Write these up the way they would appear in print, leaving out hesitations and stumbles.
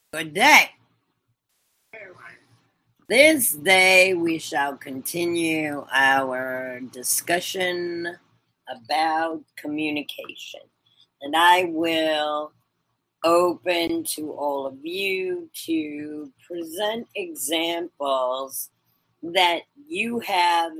Good day. This day we shall continue our discussion about communication. And I will open to all of you to present examples that you have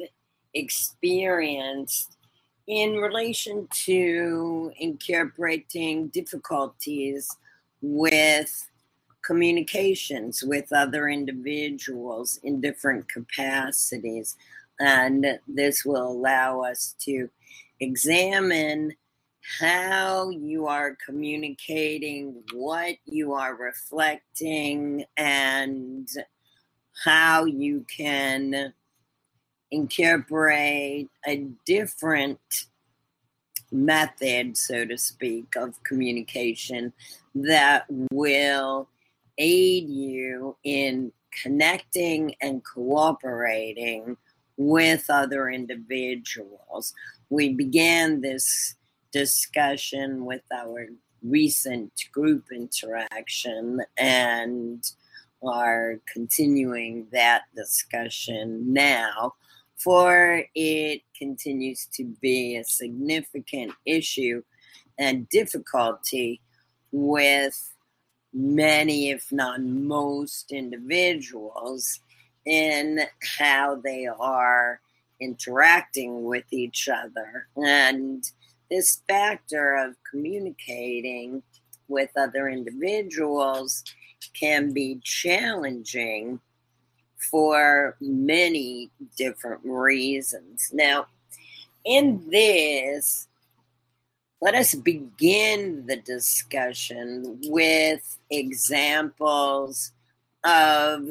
experienced in relation to incorporating difficulties with communications with other individuals in different capacities. And this will allow us to examine how you are communicating, what you are reflecting, and how you can incorporate a different method, so to speak, of communication that will aid you in connecting and cooperating with other individuals. We began this discussion with our recent group interaction and are continuing that discussion now, for it continues to be a significant issue and difficulty with many, if not most, individuals in how they are interacting with each other. And this factor of communicating with other individuals can be challenging for many different reasons. Now, in this, let us begin the discussion with examples of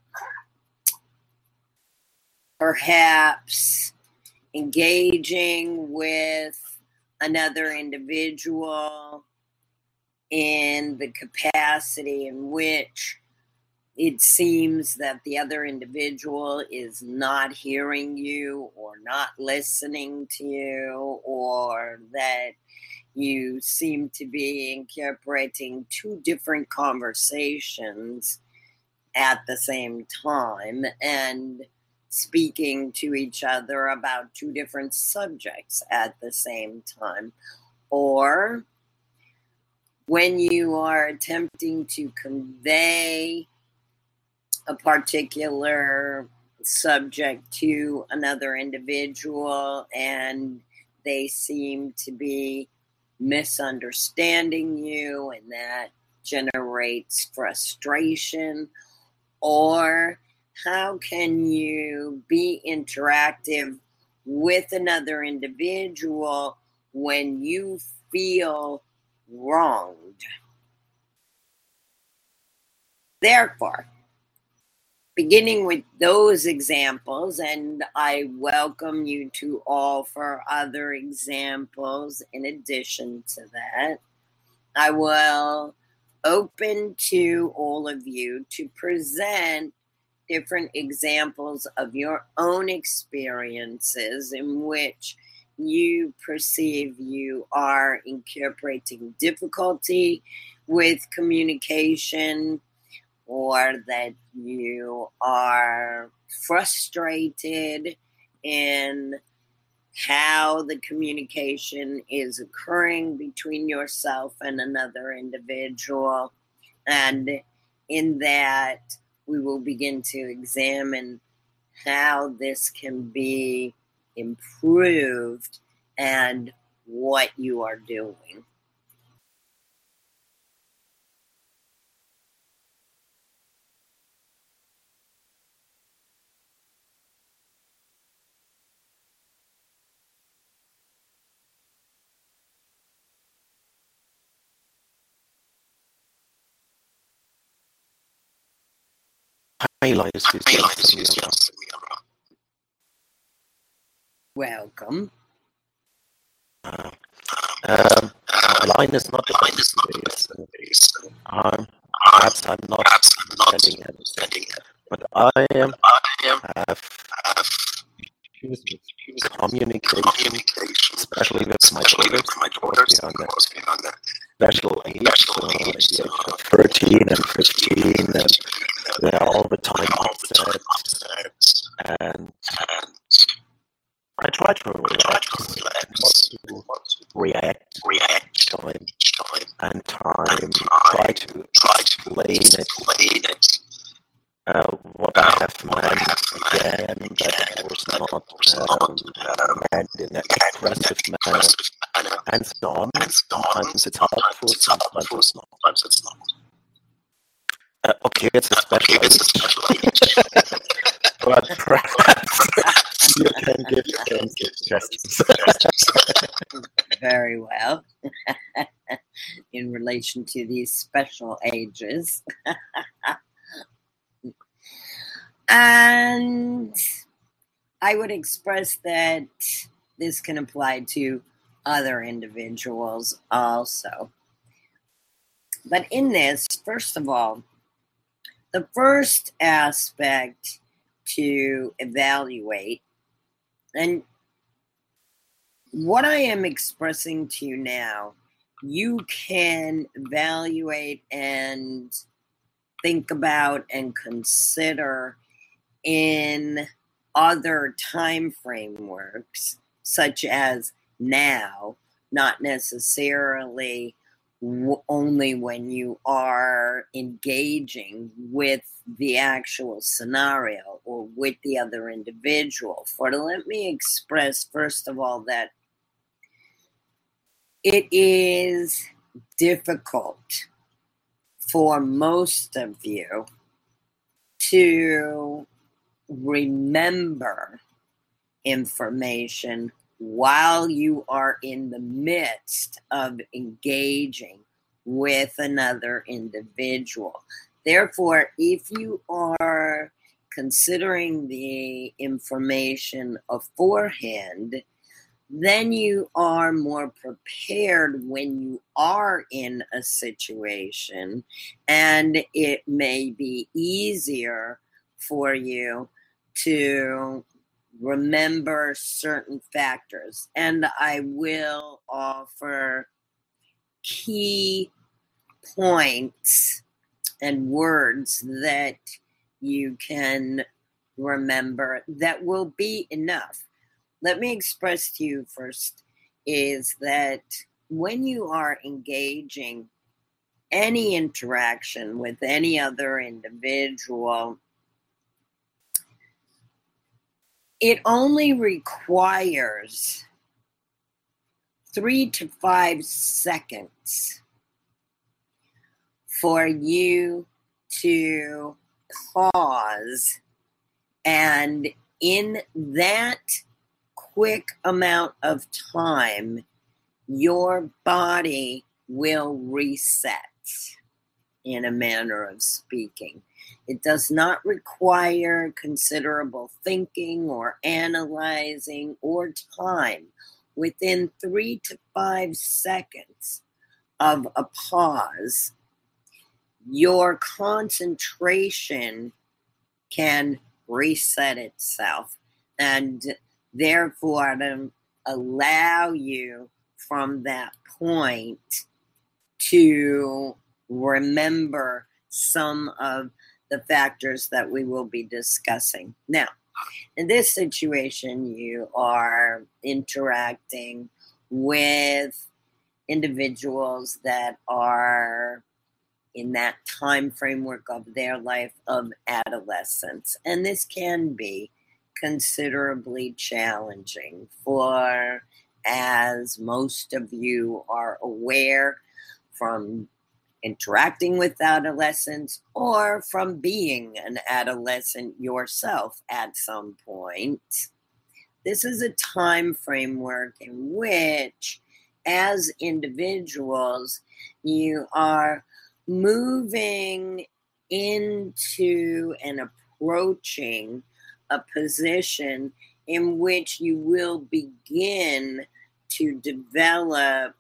perhaps engaging with another individual in the capacity in which it seems that the other individual is not hearing you or not listening to you, or that you seem to be incorporating two different conversations at the same time and speaking to each other about two different subjects at the same time. Or when you are attempting to convey a particular subject to another individual and they seem to be misunderstanding you, and that generates frustration. Or how can you be interactive with another individual when you feel wronged? Therefore, beginning with those examples, and I welcome you to offer other examples in addition to that, I will open to all of you to present different examples of your own experiences in which you perceive you are incorporating difficulty with communication, or that you are frustrated in how the communication is occurring between yourself and another individual. And in that, we will begin to examine how this can be improved and what you are doing. Highlights yourself. Welcome. My line is not the best today, so perhaps I'm not understanding everything, but I have issues with communication, especially with my daughters, because we are on that special age, so at the age of 13 and 15, and they're all the time upset, and I try to relax, not to react each time, and try to explain it, what I have meant again, that it was not meant in an aggressive manner, and so on. Sometimes it's helpful, sometimes it's not. Okay, it's a special age. But perhaps you can give some suggestions. Very well. In relation to these special ages. And I would express that this can apply to other individuals also. But in this, first of all, the first aspect to evaluate, and what I am expressing to you now, you can evaluate and think about and consider in other time frameworks, such as now, not necessarily only when you are engaging with the actual scenario or with the other individual. For let me express, first of all, that it is difficult for most of you to remember information while you are in the midst of engaging with another individual. Therefore, if you are considering the information beforehand, then you are more prepared when you are in a situation, and it may be easier for you to remember certain factors. And I will offer key points and words that you can remember that will be enough. Let me express to you first is that when you are engaging any interaction with any other individual, it only requires 3 to 5 seconds for you to pause, and in that quick amount of time, your body will reset, in a manner of speaking. It does not require considerable thinking or analyzing or time. Within 3 to 5 seconds of a pause, your concentration can reset itself and therefore allow you from that point to remember some of the factors that we will be discussing. Now, in this situation, you are interacting with individuals that are in that time framework of their life of adolescence. And this can be considerably challenging for, as most of you are aware from interacting with adolescents or from being an adolescent yourself at some point. This is a time framework in which, as individuals, you are moving into and approaching a position in which you will begin to develop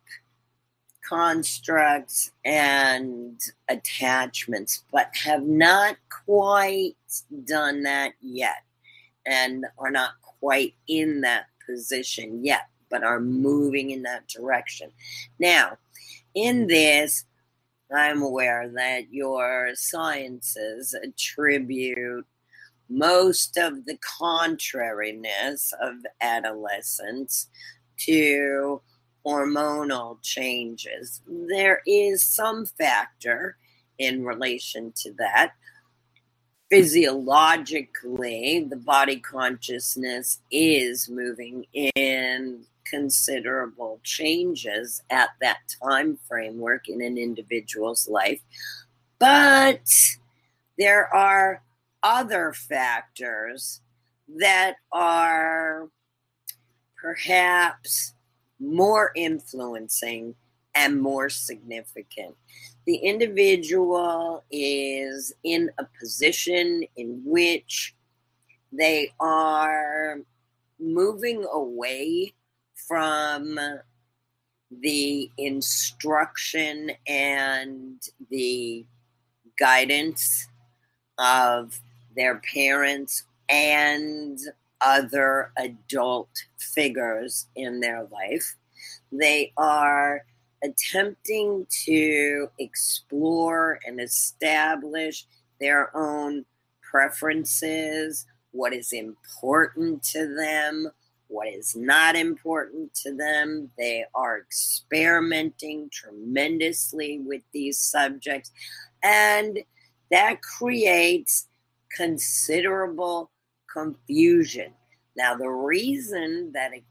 constructs and attachments, but have not quite done that yet and are not quite in that position yet, but are moving in that direction. Now, in this, I'm aware that your sciences attribute most of the contrariness of adolescence to hormonal changes. There is some factor in relation to that. Physiologically, the body consciousness is moving in considerable changes at that time framework in an individual's life. But there are other factors that are perhaps more influencing and more significant. The individual is in a position in which they are moving away from the instruction and the guidance of their parents and other adult figures in their life. They are attempting to explore and establish their own preferences, what is important to them, what is not important to them. They are experimenting tremendously with these subjects, and that creates considerable confusion. Now, the reason that it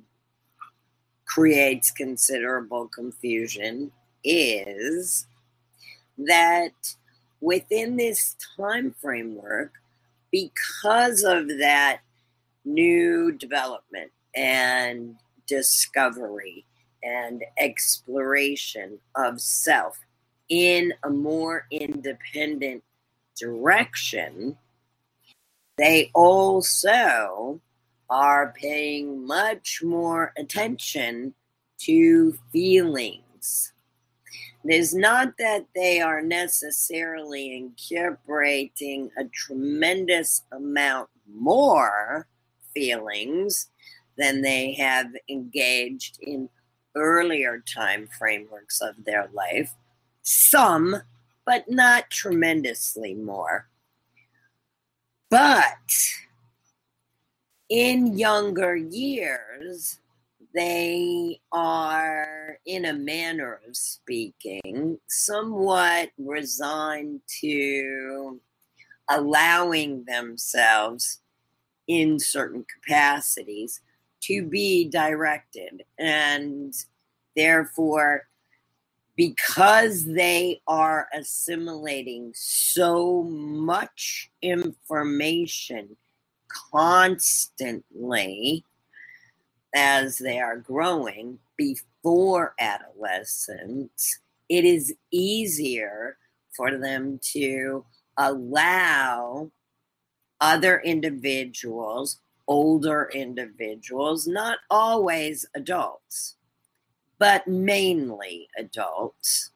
creates considerable confusion is that within this time framework, because of that new development and discovery and exploration of self in a more independent direction, they also are paying much more attention to feelings. It is not that they are necessarily incorporating a tremendous amount more feelings than they have engaged in earlier time frameworks of their life. Some, but not tremendously more. But in younger years, they are, in a manner of speaking, somewhat resigned to allowing themselves in certain capacities to be directed. And therefore, because they are assimilating so much information constantly as they are growing before adolescence, it is easier for them to allow other individuals, older individuals, not always adults, but mainly adults,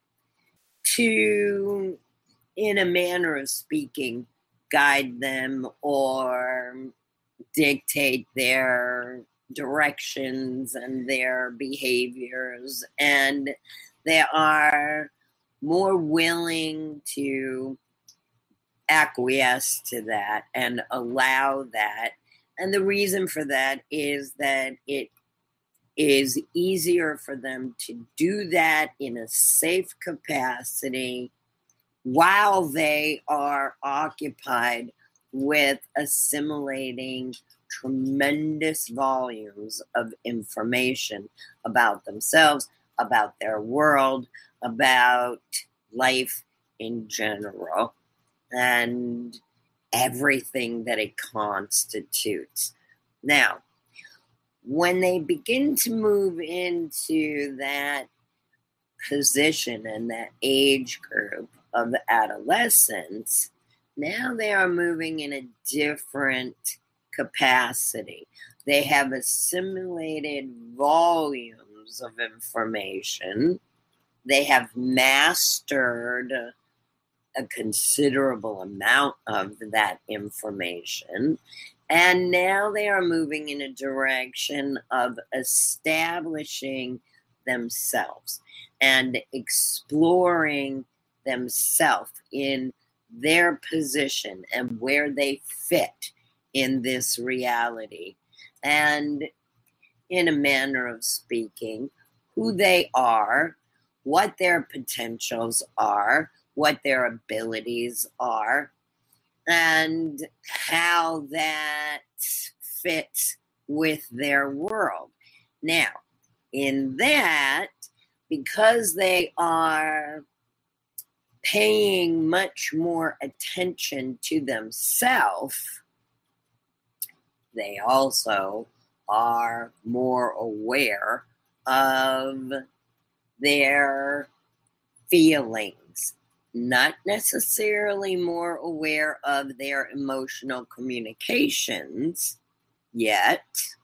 to, in a manner of speaking, guide them or dictate their directions and their behaviors, and they are more willing to acquiesce to that and allow that. And the reason for that is that it is easier for them to do that in a safe capacity while they are occupied with assimilating tremendous volumes of information about themselves, about their world, about life in general, and everything that it constitutes. Now, when they begin to move into that position and that age group of adolescence, now they are moving in a different capacity. They have assimilated volumes of information. They have mastered a considerable amount of that information. And now they are moving in a direction of establishing themselves and exploring themselves in their position and where they fit in this reality. And in a manner of speaking, who they are, what their potentials are, what their abilities are, and how that fits with their world. Now, in that, because they are paying much more attention to themselves, they also are more aware of their feelings, not necessarily more aware of their emotional communications yet,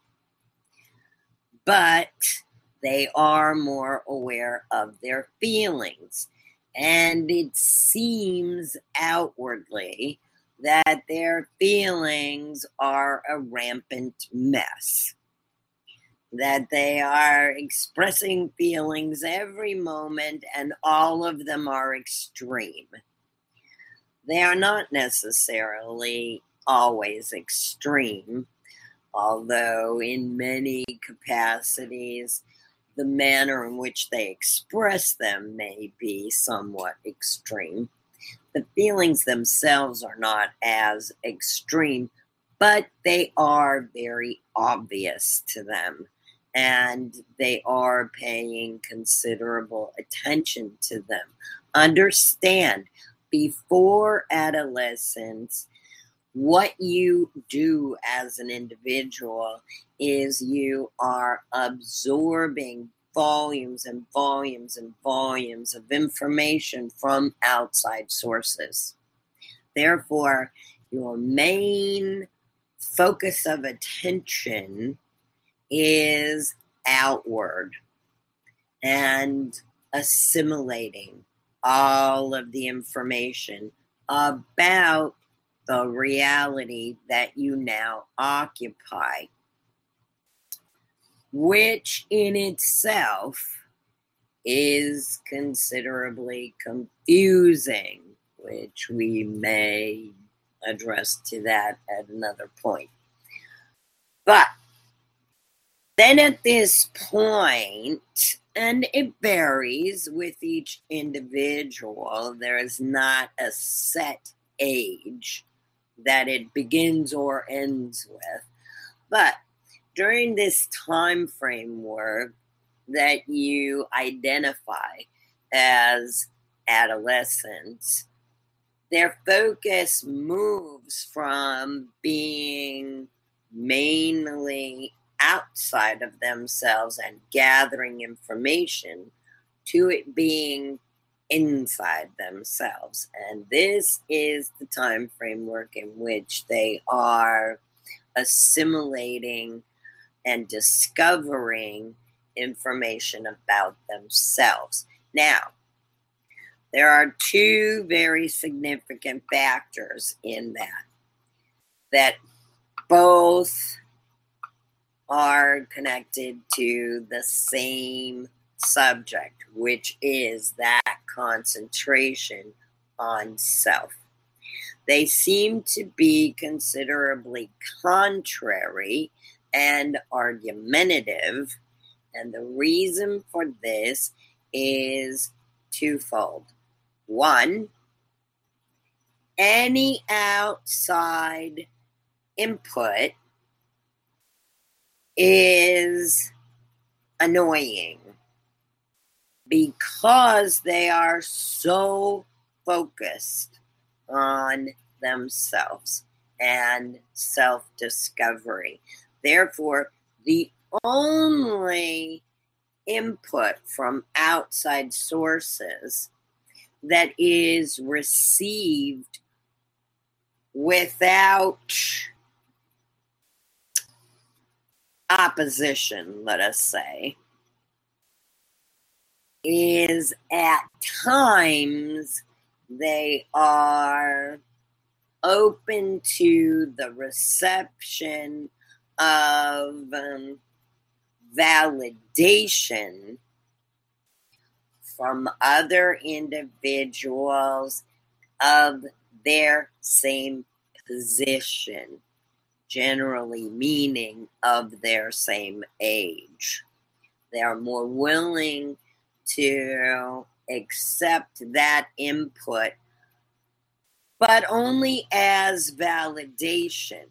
but they are more aware of their feelings. And it seems outwardly that their feelings are a rampant mess, that they are expressing feelings every moment and all of them are extreme. They are not necessarily always extreme, although in many capacities, the manner in which they express them may be somewhat extreme. The feelings themselves are not as extreme, but they are very obvious to them, and they are paying considerable attention to them. Understand, before adolescence, what you do as an individual is you are absorbing volumes and volumes and volumes of information from outside sources. Therefore, your main focus of attention is outward and assimilating all of the information about the reality that you now occupy, which in itself is considerably confusing, which we may address to that at another point. But then at this point, and it varies with each individual, there is not a set age that it begins or ends with. But during this time framework that you identify as adolescents, their focus moves from being mainly outside of themselves and gathering information to it being inside themselves. And this is the time framework in which they are assimilating and discovering information about themselves. Now, there are two very significant factors in that both are connected to the same subject, which is that concentration on self. They seem to be considerably contrary and argumentative, and the reason for this is twofold. One, any outside input is annoying because they are so focused on themselves and self-discovery. Therefore, the only input from outside sources that is received without opposition, let us say, is at times they are open to the reception of validation from other individuals of their same position, generally meaning of their same age. They are more willing to accept that input, but only as validation.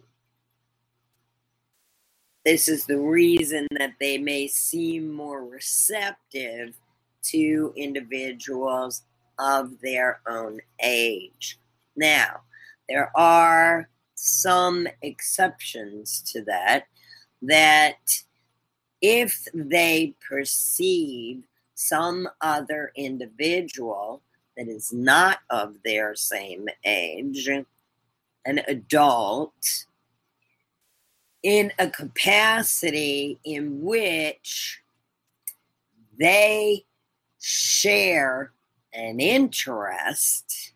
This is the reason that they may seem more receptive to individuals of their own age. Now, there are some exceptions to that if they perceive some other individual that is not of their same age, an adult, in a capacity in which they share an interest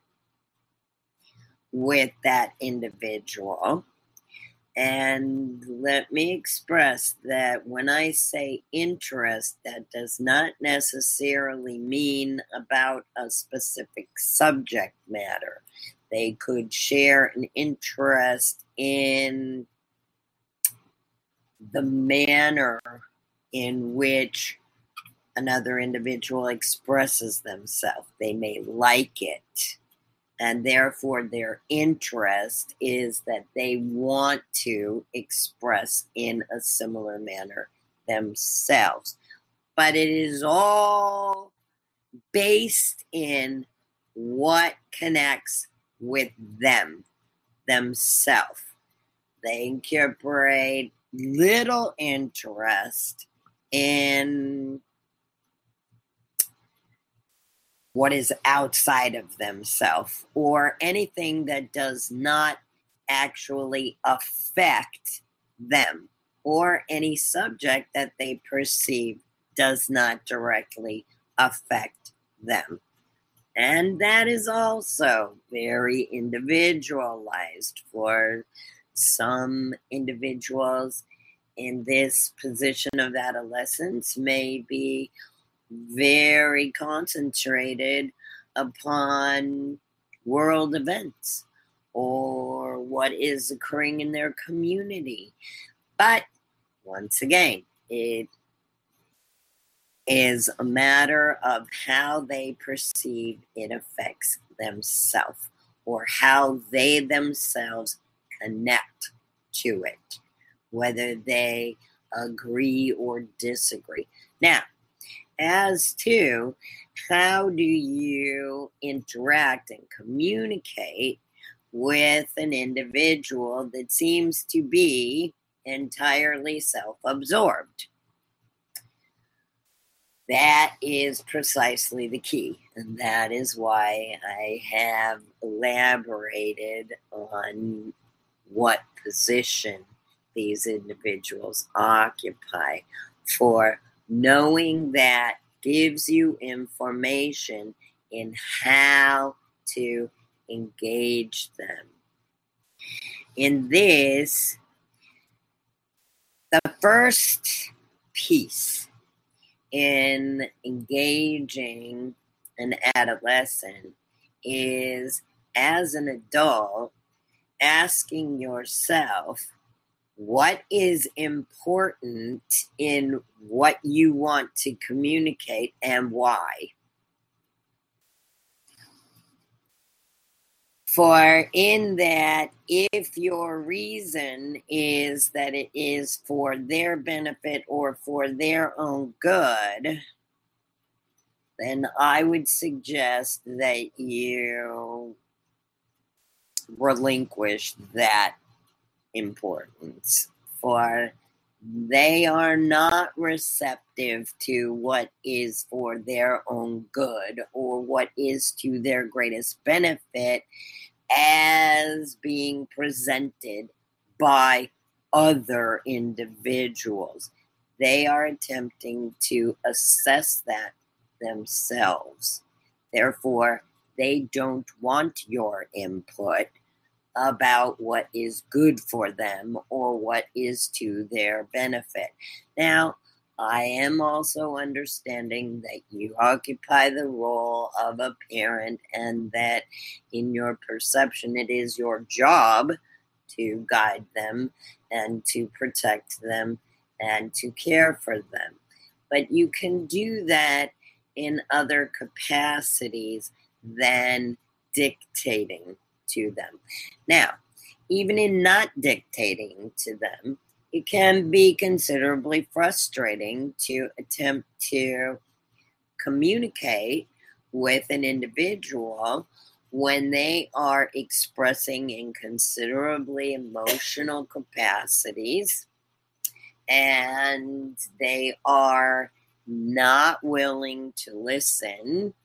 with that individual. And let me express that when I say interest, that does not necessarily mean about a specific subject matter. They could share an interest in the manner in which another individual expresses themselves. They may like it, and therefore their interest is that they want to express in a similar manner themselves. But it is all based in what connects with them, themselves. They incorporate little interest in what is outside of themselves or anything that does not actually affect them, or any subject that they perceive does not directly affect them. And that is also very individualized. For some individuals in this position of adolescence may be very concentrated upon world events or what is occurring in their community. But once again, it is a matter of how they perceive it affects themselves, or how they themselves connect to it, whether they agree or disagree. Now, as to how do you interact and communicate with an individual that seems to be entirely self-absorbed? That is precisely the key, and that is why I have elaborated on what position these individuals occupy. For knowing that gives you information in how to engage them. In this, the first piece in engaging an adolescent is, as an adult, asking yourself what is important in what you want to communicate and why. For in that, if your reason is that it is for their benefit or for their own good, then I would suggest that you relinquish that importance. For they are not receptive to what is for their own good or what is to their greatest benefit as being presented by other individuals. They are attempting to assess that themselves. Therefore, they don't want your input about what is good for them or what is to their benefit. Now, I am also understanding that you occupy the role of a parent and that in your perception it is your job to guide them and to protect them and to care for them. But you can do that in other capacities than dictating to them. Now, even in not dictating to them, it can be considerably frustrating to attempt to communicate with an individual when they are expressing in considerably emotional capacities and they are not willing to listen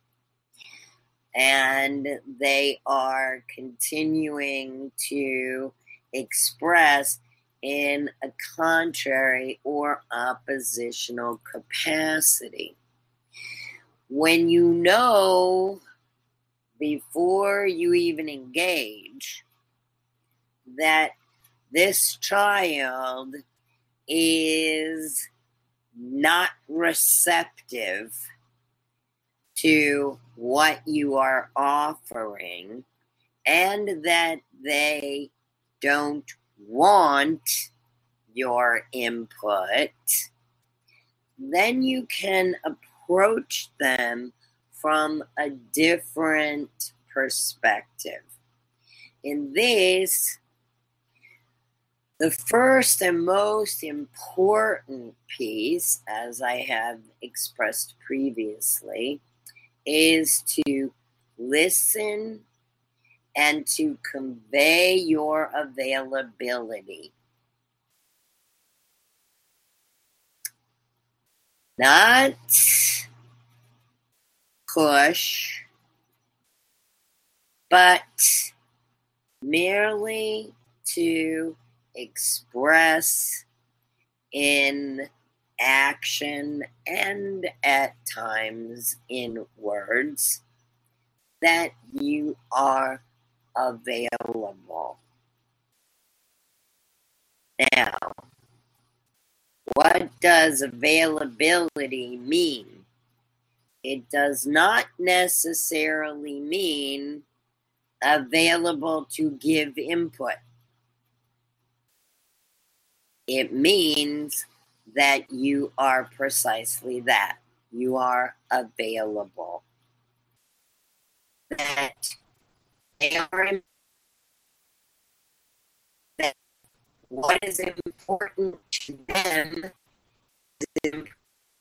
and they are continuing to express in a contrary or oppositional capacity. When you know before you even engage that this child is not receptive to what you are offering and that they don't want your input, then you can approach them from a different perspective. In this, the first and most important piece, as I have expressed previously, is to listen and to convey your availability. Not push, but merely to express in action and at times in words that you are available. Now, what does availability mean? It does not necessarily mean available to give input. It means that you are precisely that. You are available. That they are, that what is important to them is important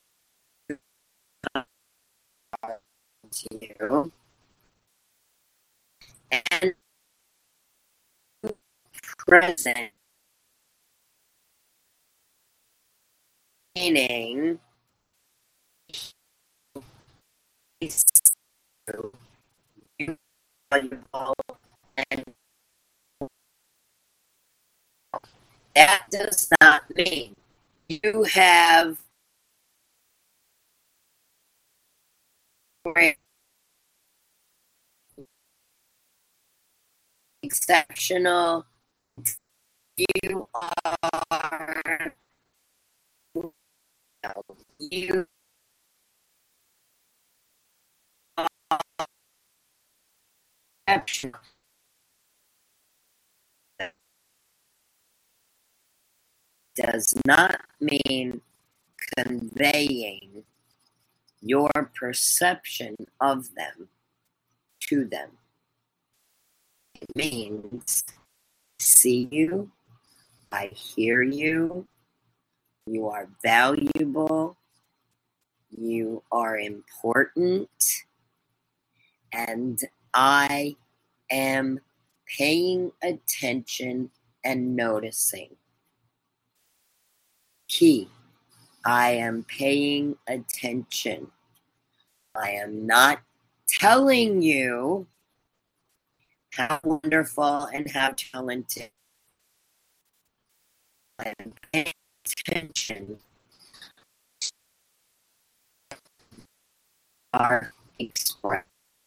to you. And present, meaning you valuable, and that does not mean you have exceptional. You are you are exceptional. Does not mean conveying your perception of them to them. It means I see you, I hear you, you are valuable, you are important, and I am paying attention and noticing. Key, I am paying attention. I am not telling you how wonderful and how talented. I am paying attention to our expression.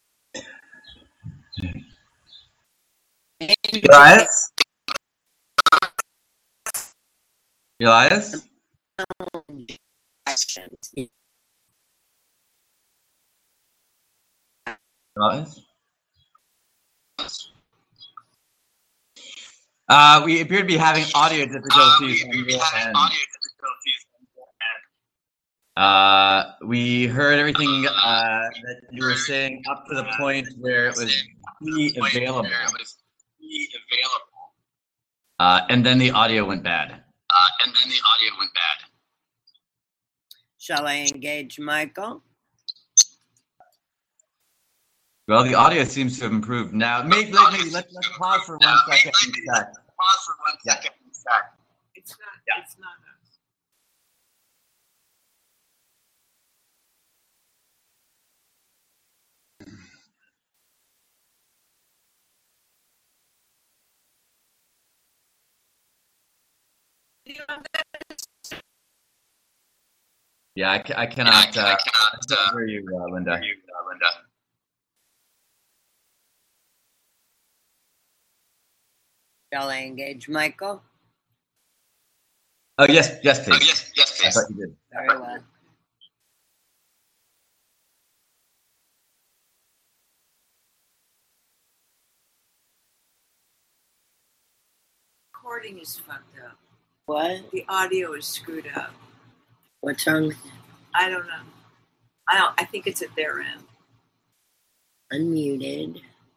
Elias? Elias? actions. We appear to be having audio difficulties. We heard everything that you were saying up to the point where it was available. And then the audio went bad. Shall I engage Michael? Well, the audio seems to have improved now. Maybe let's pause for 1 second and check. It's not us. Yeah, I cannot hear you, Linda. Shall I engage Michael? Oh, yes, please. I thought you did. Very well. Recording is fucked up. What? The audio is screwed up. What's wrong with you? I don't know. I think it's at their end. Unmuted.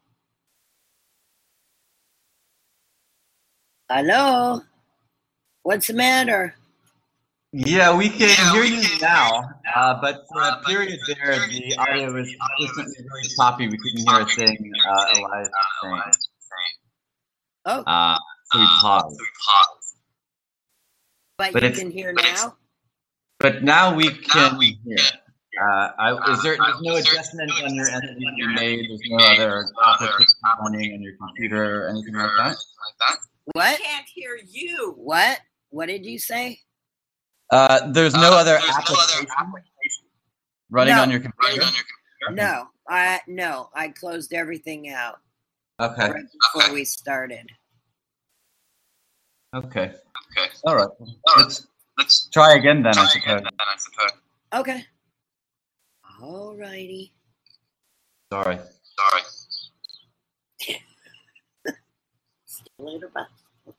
Hello? What's the matter? Yeah, we can hear you now, but for a period there, the audio was consistently really choppy. We couldn't hear a thing Elias was saying. Oh. So we paused. But you can hear now? But now we can hear. There's no adjustment on your end that needs to be made? There's no other application running on your computer or anything like that? What? I can't hear you. What? What did you say? There's no other application running on your computer? No, I closed everything out. Okay. Right before we started. Okay. All right. Let's try again then, I suppose. Okay. All righty. Sorry. See you later, bye.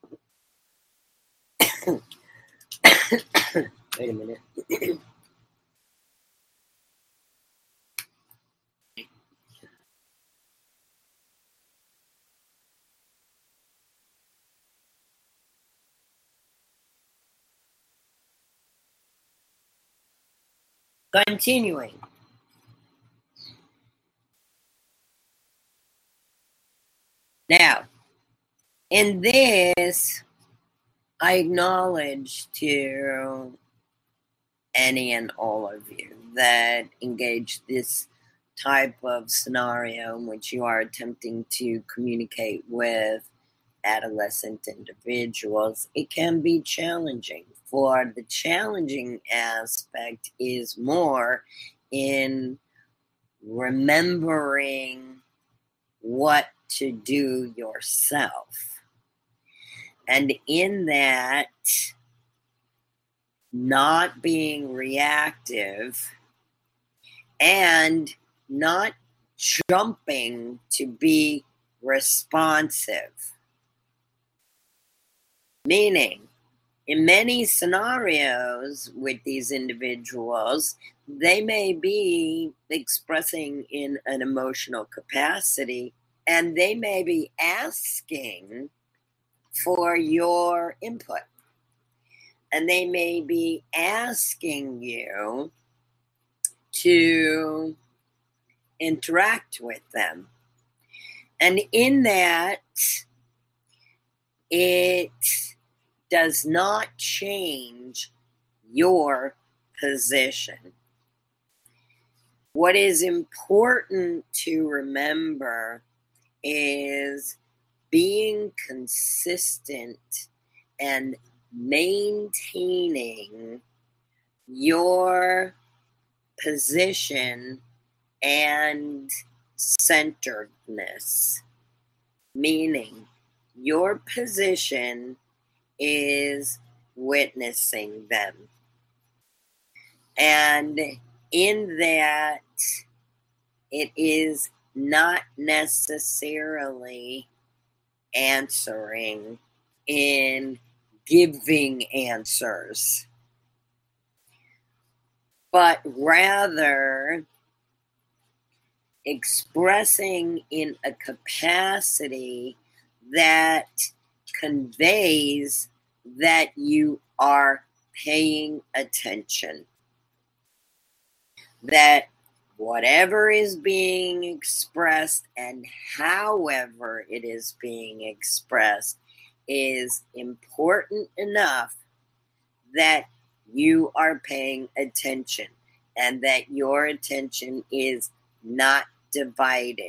Wait a minute. Continuing. Now, in this, I acknowledge to any and all of you that engage this type of scenario in which you are attempting to communicate with adolescent individuals. It can be challenging. For the challenging aspect is more in remembering what to do yourself. And in that, not being reactive and not jumping to be responsive. Meaning, in many scenarios with these individuals, they may be expressing in an emotional capacity, and they may be asking for your input. And they may be asking you to interact with them. And in that, it does not change your position. What is important to remember is being consistent and maintaining your position and centeredness. Meaning, your position is witnessing them. And in that, it is not necessarily answering in giving answers, but rather expressing in a capacity that conveys that you are paying attention, that whatever is being expressed and however it is being expressed is important enough that you are paying attention and that your attention is not divided.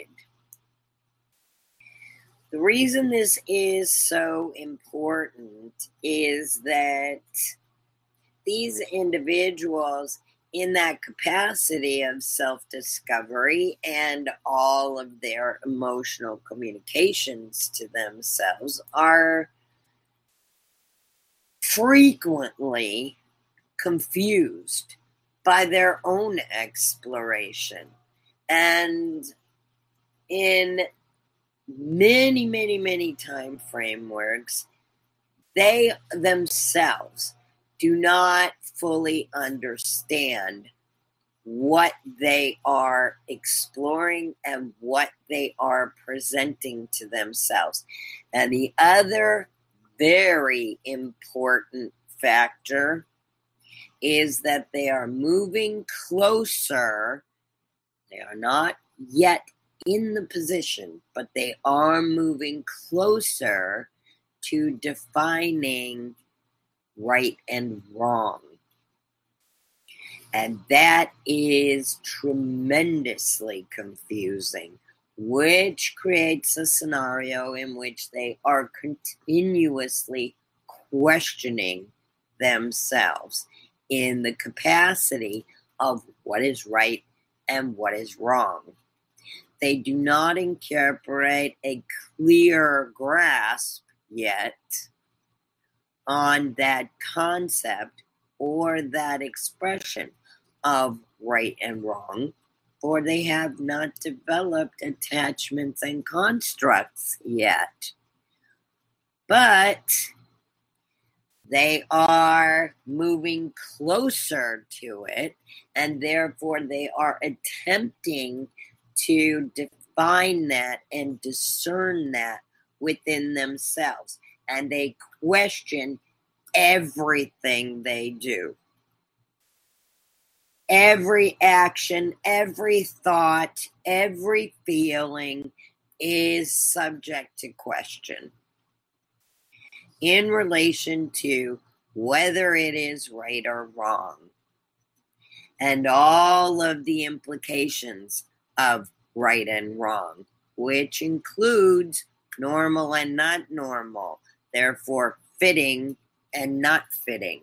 The reason this is so important is that these individuals, in that capacity of self-discovery and all of their emotional communications to themselves, are frequently confused by their own exploration. And in many, many, many time frameworks, they themselves do not fully understand what they are exploring and what they are presenting to themselves. And the other very important factor is that they are moving closer. They are not yet in the position, but they are moving closer to defining right and wrong. And that is tremendously confusing, which creates a scenario in which they are continuously questioning themselves in the capacity of what is right and what is wrong. They do not incorporate a clear grasp yet on that concept or that expression of right and wrong, or they have not developed attachments and constructs yet. But they are moving closer to it, and therefore they are attempting to define that and discern that within themselves. And they question everything they do. Every action, every thought, every feeling is subject to question in relation to whether it is right or wrong, and all of the implications of right and wrong, which includes normal and not normal, therefore fitting and not fitting.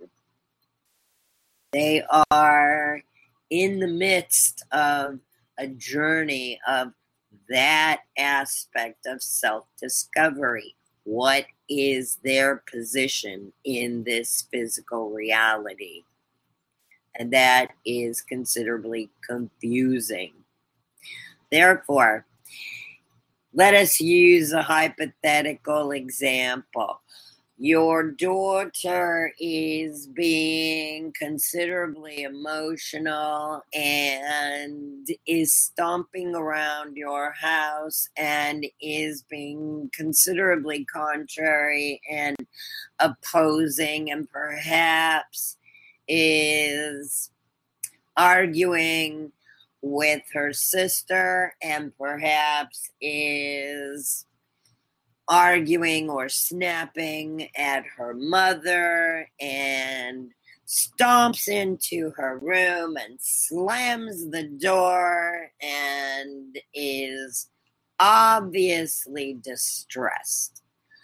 They are in the midst of a journey of that aspect of self-discovery. What is their position in this physical reality? And that is considerably confusing. Therefore, let us use a hypothetical example. Your daughter is being considerably emotional and is stomping around your house and is being considerably contrary and opposing, and perhaps is arguing with her sister, and perhaps is arguing or snapping at her mother, and stomps into her room and slams the door and is obviously distressed.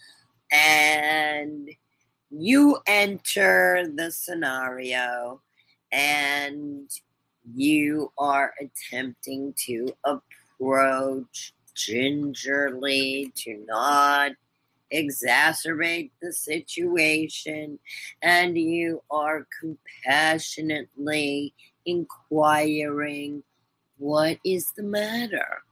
And you enter the scenario and you are attempting to approach gingerly to not exacerbate the situation, and you are compassionately inquiring, what is the matter?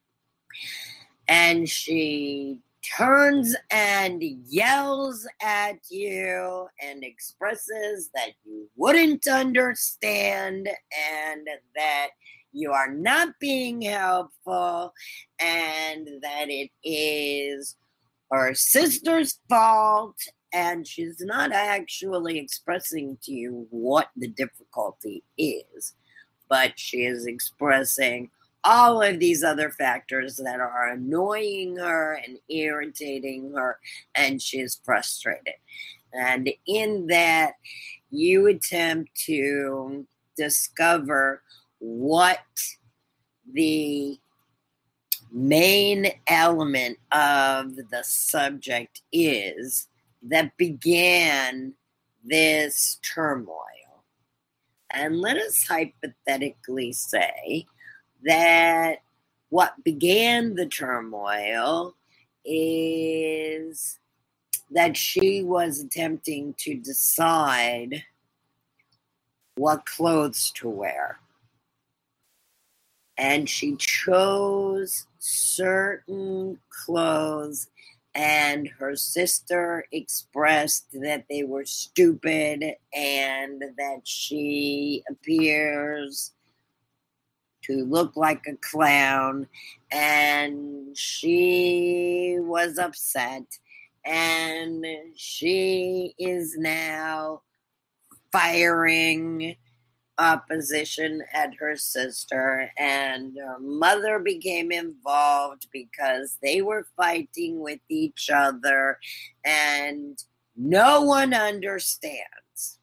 And she turns and yells at you and expresses that you wouldn't understand and that you are not being helpful and that it is her sister's fault, and she's not actually expressing to you what the difficulty is, but she is expressing all of these other factors that are annoying her and irritating her, and she's frustrated. And in that, you attempt to discover what the main element of the subject is that began this turmoil. And let us hypothetically say that what began the turmoil is that she was attempting to decide what clothes to wear. And she chose certain clothes, and her sister expressed that they were stupid and that she appears to look like a clown, and she was upset, and she is now firing opposition at her sister, and her mother became involved because they were fighting with each other, and no one understands.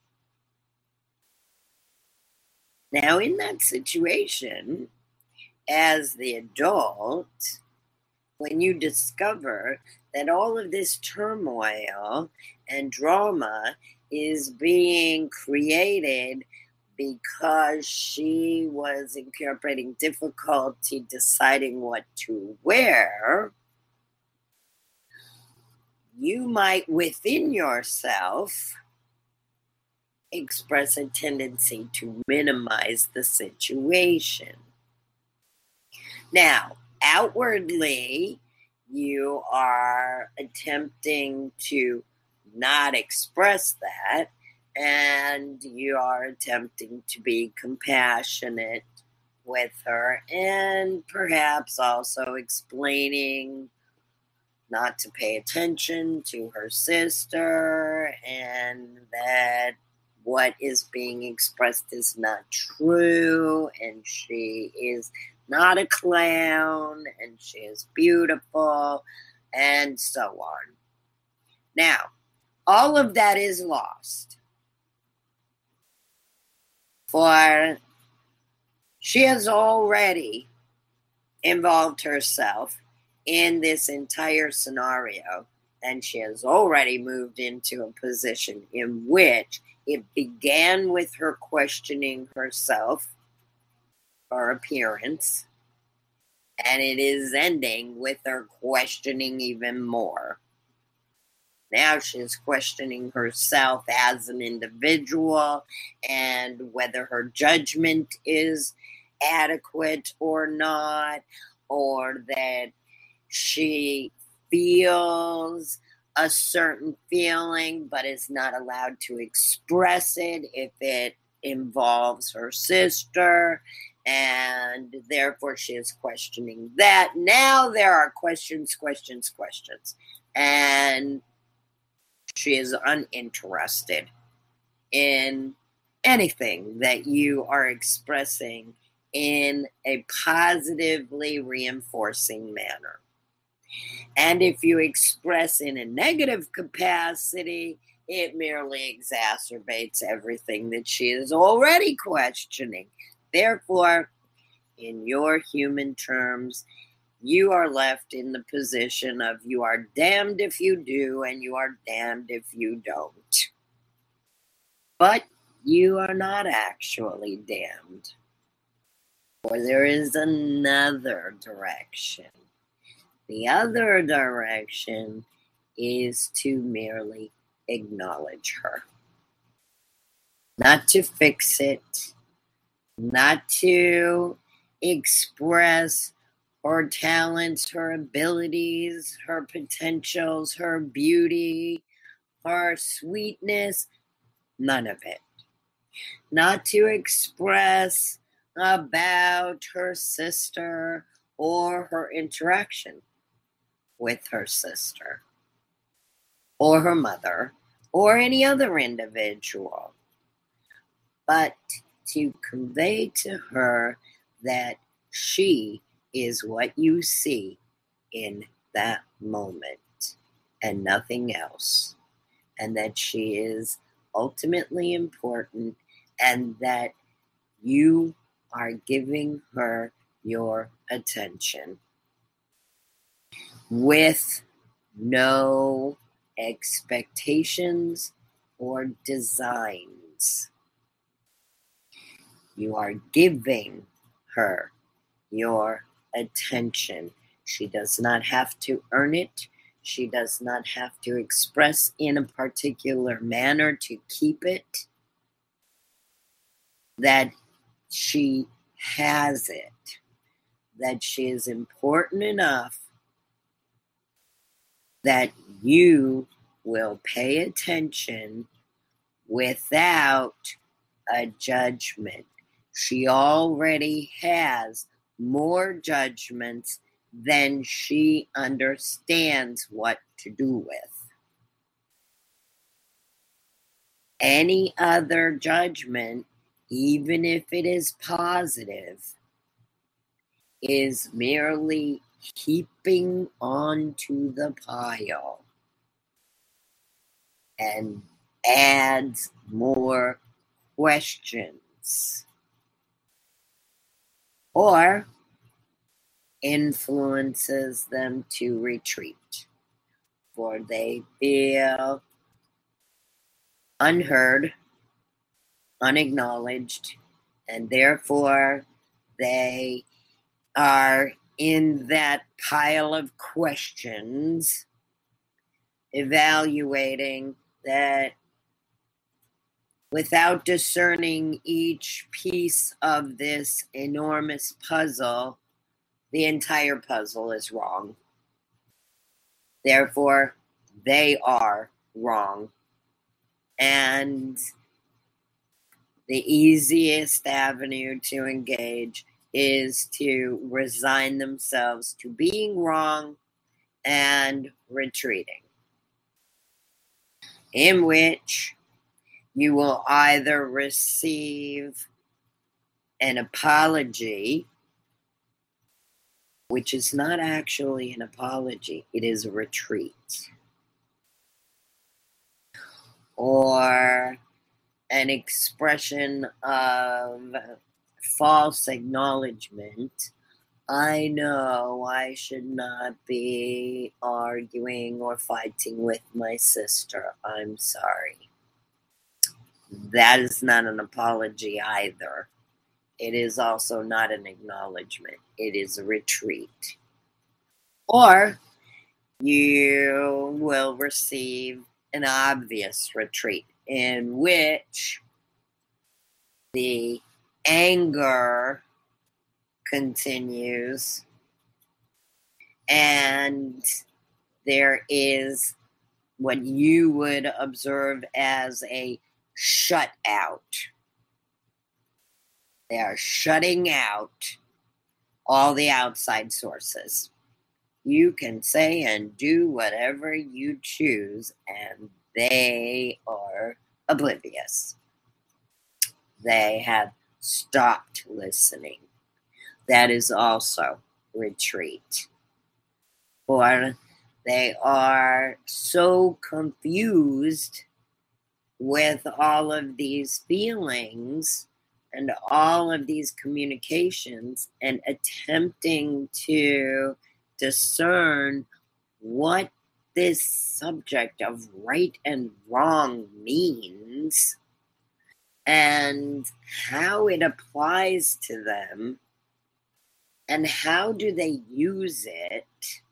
Now, in that situation, as the adult, when you discover that all of this turmoil and drama is being created because she was incorporating difficulty deciding what to wear, you might within yourself express a tendency to minimize the situation. Now, outwardly, you are attempting to not express that, and you are attempting to be compassionate with her, and perhaps also explaining not to pay attention to her sister, and that what is being expressed is not true, and she is not a clown, and she is beautiful, and so on. Now, all of that is lost. For she has already involved herself in this entire scenario, and she has already moved into a position in which it began with her questioning herself, her appearance, and it is ending with her questioning even more. Now she's questioning herself as an individual and whether her judgment is adequate or not, or that she feels a certain feeling but is not allowed to express it if it involves her sister, and therefore she is questioning that. Now there are questions, and she is uninterested in anything that you are expressing in a positively reinforcing manner. And if you express in a negative capacity, it merely exacerbates everything that she is already questioning. Therefore, in your human terms, you are left in the position of you are damned if you do and you are damned if you don't. But you are not actually damned. For there is another direction. The other direction is to merely acknowledge her. Not to fix it, not to express her talents, her abilities, her potentials, her beauty, her sweetness, none of it. Not to express about her sister or her interaction with her sister or her mother or any other individual, but to convey to her that she is what you see in that moment and nothing else, and that she is ultimately important, and that you are giving her your attention with no expectations or designs. You are giving her your attention. She does not have to earn it. She does not have to express in a particular manner to keep it. That she has it. That she is important enough that you will pay attention without a judgment. She already has more judgments than she understands what to do with. Any other judgment, even if it is positive, is merely heaping onto the pile and adds more questions or influences them to retreat, for they feel unheard, unacknowledged, and therefore they are in that pile of questions, evaluating that without discerning each piece of this enormous puzzle, the entire puzzle is wrong. Therefore, they are wrong. And the easiest avenue to engage is to resign themselves to being wrong and retreating, in which you will either receive an apology, which is not actually an apology, it is a retreat, or an expression of false acknowledgement. I know I should not be arguing or fighting with my sister. I'm sorry. That is not an apology either. It is also not an acknowledgement. It is a retreat. Or you will receive an obvious retreat in which the anger continues and there is what you would observe as a shut out. They are shutting out all the outside sources. You can say and do whatever you choose, and they are oblivious. They have stopped listening. That is also retreat. Or they are so confused with all of these feelings and all of these communications and attempting to discern what this subject of right and wrong means and how it applies to them and how do they use it,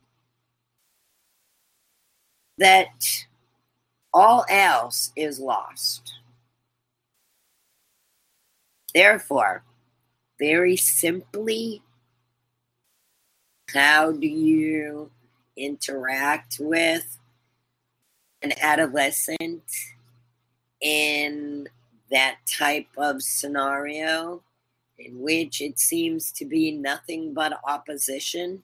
that all else is lost. Therefore, very simply, how do you interact with an adolescent in that type of scenario in which it seems to be nothing but opposition?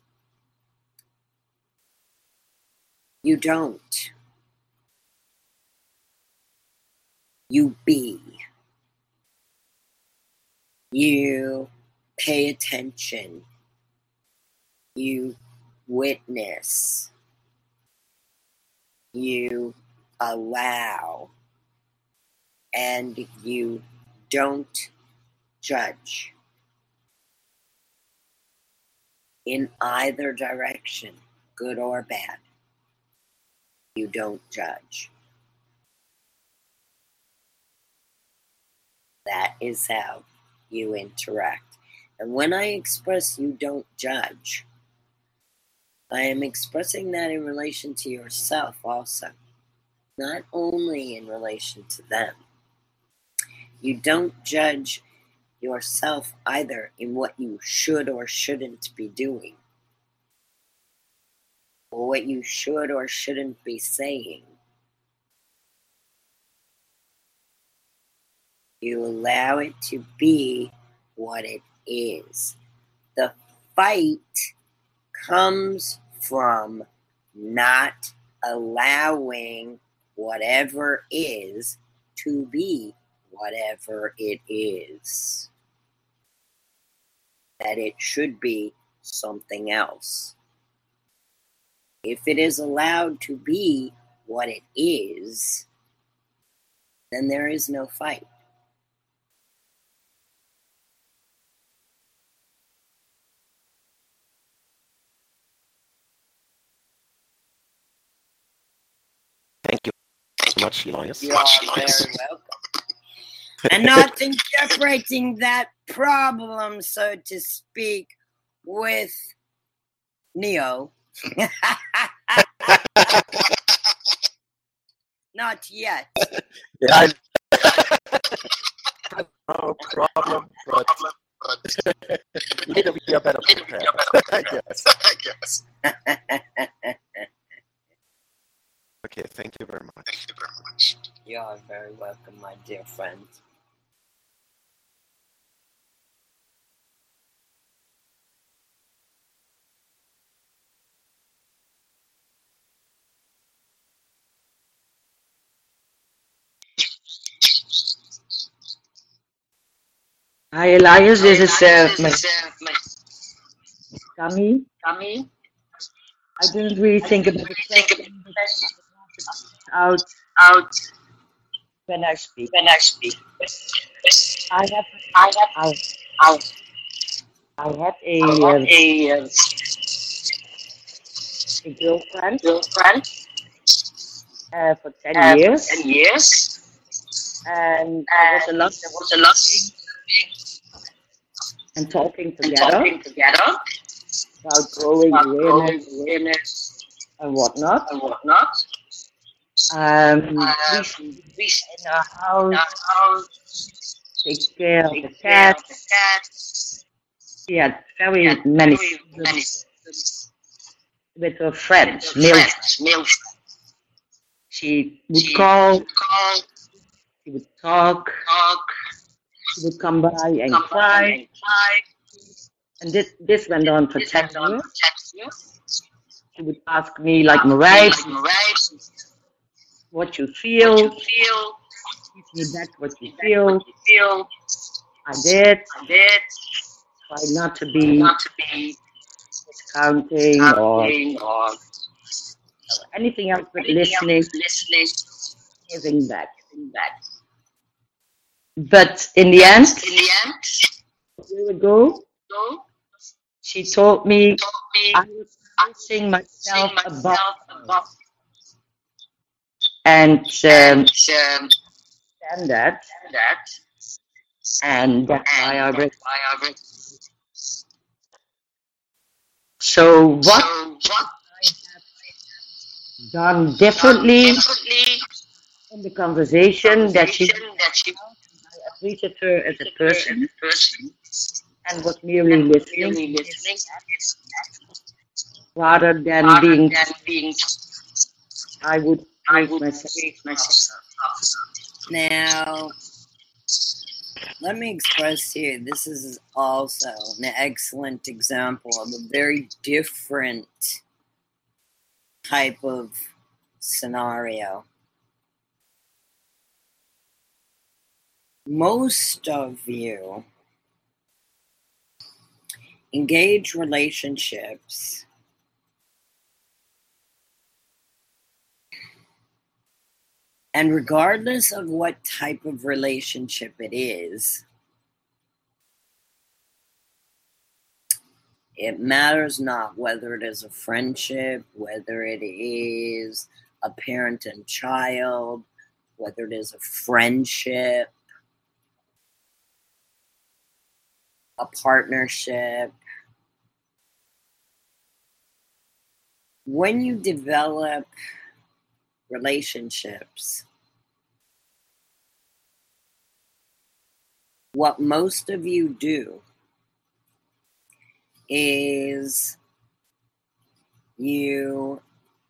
You don't. You be. You pay attention. You witness. You allow. And you don't judge in either direction, good or bad. You don't judge. That is how you interact. And when I express you don't judge, I am expressing that in relation to yourself also, not only in relation to them. You don't judge yourself either in what you should or shouldn't be doing, or what you should or shouldn't be saying. You allow it to be what it is. The fight comes from not allowing whatever is to be whatever it is. That it should be something else. If it is allowed to be what it is, then there is no fight. Thank you so much, Elias. You are very welcome. And not interpreting that problem, so to speak, with Neo. Not yet. Yeah, no problem, but later we are better prepared, I guess. Okay, thank you very much. You are very welcome, my dear friend. Hi Elias, this is my Kami. I didn't really think about the question, but I will out when I speak. I have a girlfriend for 10 years, and there was a lot and talking together about growing awareness and whatnot. We in our house, take care of the cat. She had very many with her friends, male friends. She would call, she would talk, she would come by and cry. And this went on for 10 years. She would ask me, like, Marais, what you feel. Give me back what you feel. I did. Try not to be discounting or anything else but listening, giving back. But in the end, a year ago, she told me I was pushing myself above and understand that, and that's why I read. So what I have done differently in the conversation that she I treated her as a person, and was merely listening rather than being. I would create myself. Now, let me express to you, this is also an excellent example of a very different type of scenario. Most of you engage relationships and regardless of what type of relationship it is, it matters not whether it is a friendship, whether it is a parent and child, whether it is a friendship, a partnership. When you develop relationships, what most of you do is you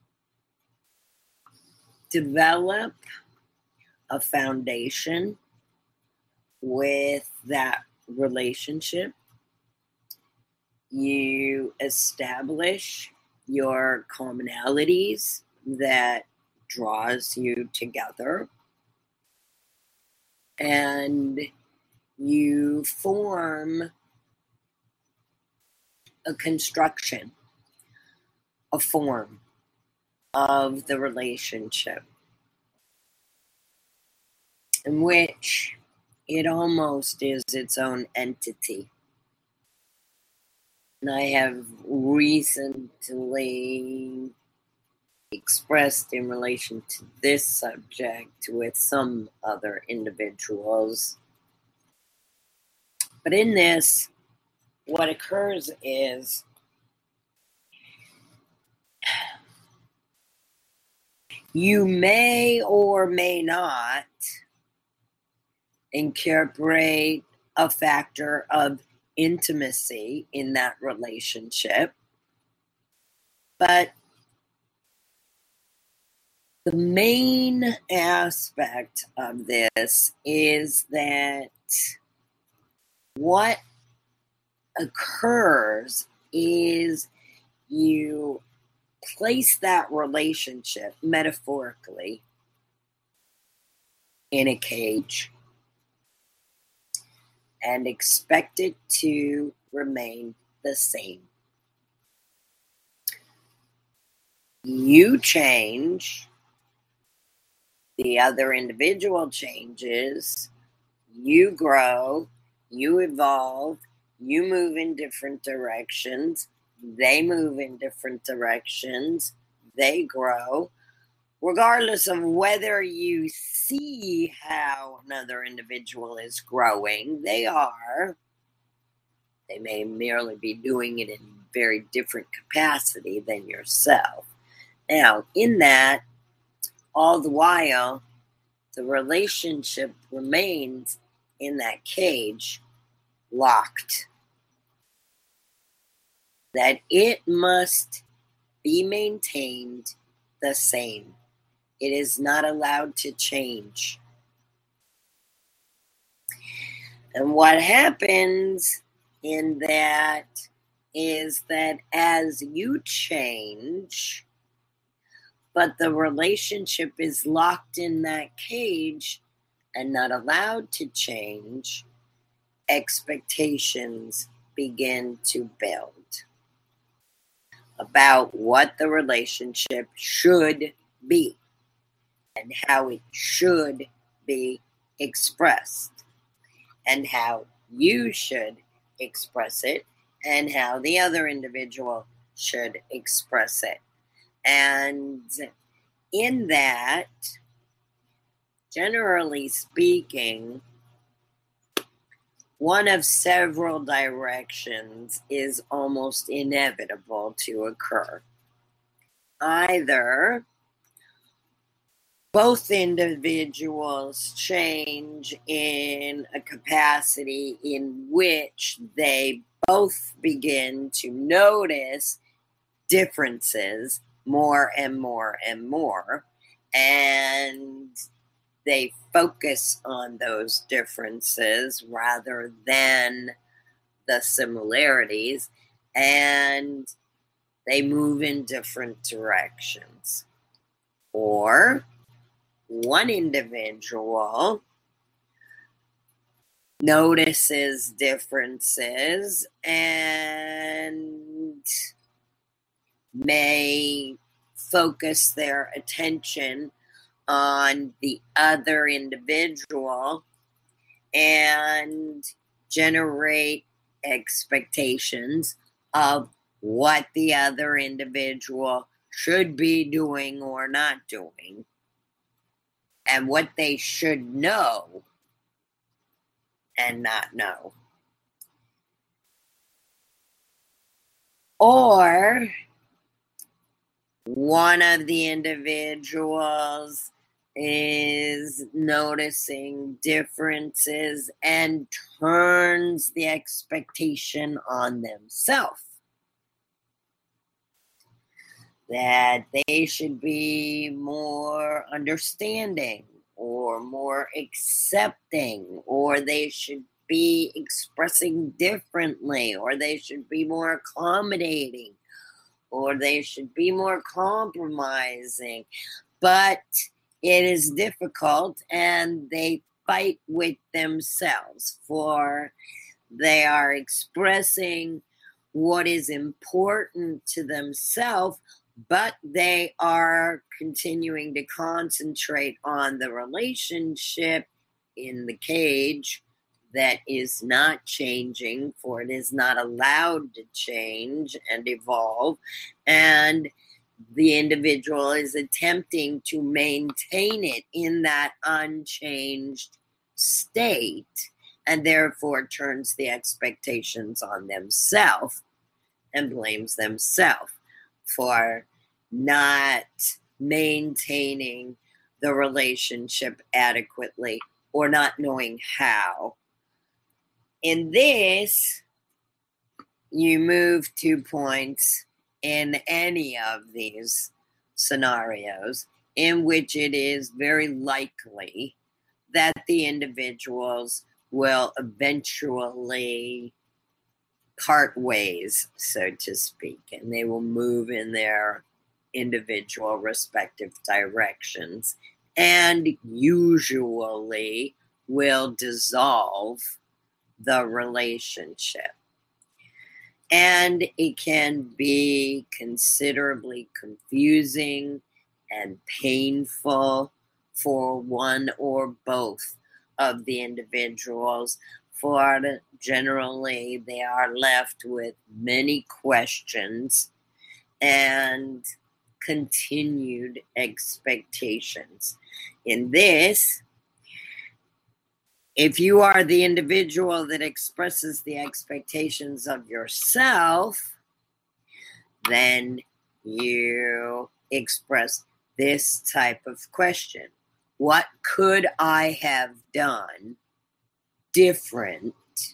develop a foundation with that relationship. You establish your commonalities that draws you together, and you form a construction, a form of the relationship in which it almost is its own entity. And I have recently expressed in relation to this subject with some other individuals. But in this, what occurs is you may or may not incorporate a factor of intimacy in that relationship, but the main aspect of this is that what occurs is you place that relationship, metaphorically, in a cage and expect it to remain the same. You change, the other individual changes, you grow, you evolve, you move in different directions, they move in different directions, they grow. Regardless of whether you see how another individual is growing, they may merely be doing it in a very different capacity than yourself. Now, in that, all the while, the relationship remains in that cage, locked. That it must be maintained the same. It is not allowed to change. And what happens in that is that as you change, but the relationship is locked in that cage and not allowed to change, expectations begin to build about what the relationship should be and how it should be expressed and how you should express it and how the other individual should express it. And in that, generally speaking, one of several directions is almost inevitable to occur. Either both individuals change in a capacity in which they both begin to notice differences more and more and more, and they focus on those differences rather than the similarities, and they move in different directions. Or one individual notices differences and may focus their attention on the other individual and generate expectations of what the other individual should be doing or not doing, and what they should know and not know. Or one of the individuals is noticing differences and turns the expectation on themselves that they should be more understanding or more accepting, or they should be expressing differently, or they should be more accommodating, or they should be more compromising. But it is difficult, and they fight with themselves, for they are expressing what is important to themselves, but they are continuing to concentrate on the relationship in the cage that is not changing, for it is not allowed to change and evolve, and the individual is attempting to maintain it in that unchanged state, and therefore turns the expectations on themselves and blames themselves for not maintaining the relationship adequately or not knowing how. In this, you move 2 points in any of these scenarios in which it is very likely that the individuals will eventually part ways, so to speak, and they will move in their individual respective directions, and usually will dissolve the relationship. And it can be considerably confusing and painful for one or both of the individuals, for generally they are left with many questions and continued expectations. In this, if you are the individual that expresses the expectations of yourself, then you express this type of question: what could I have done different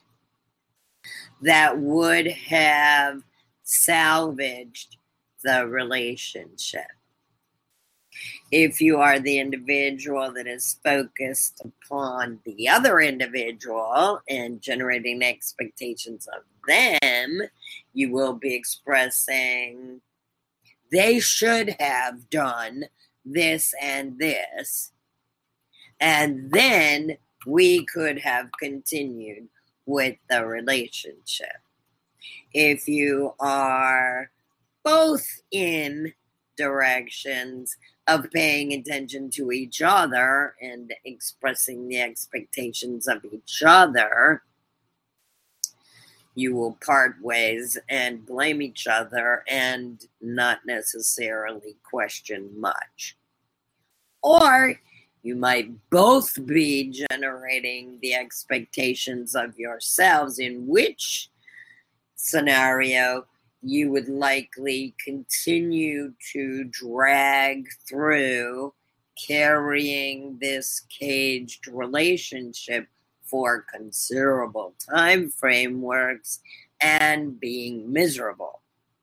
that would have salvaged the relationship? If you are the individual that is focused upon the other individual and generating expectations of them, you will be expressing, they should have done this and this, and then we could have continued with the relationship. If you are both in directions of paying attention to each other and expressing the expectations of each other, you will part ways and blame each other and not necessarily question much. Or you might both be generating the expectations of yourselves, in which scenario you would likely continue to drag through carrying this caged relationship for considerable time frameworks and being miserable.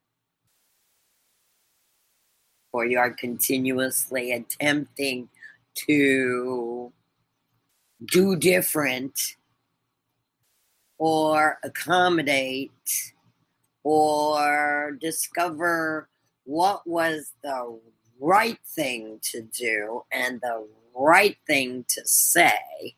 Or you are continuously attempting to do different or accommodate or discover what was the right thing to do and the right thing to say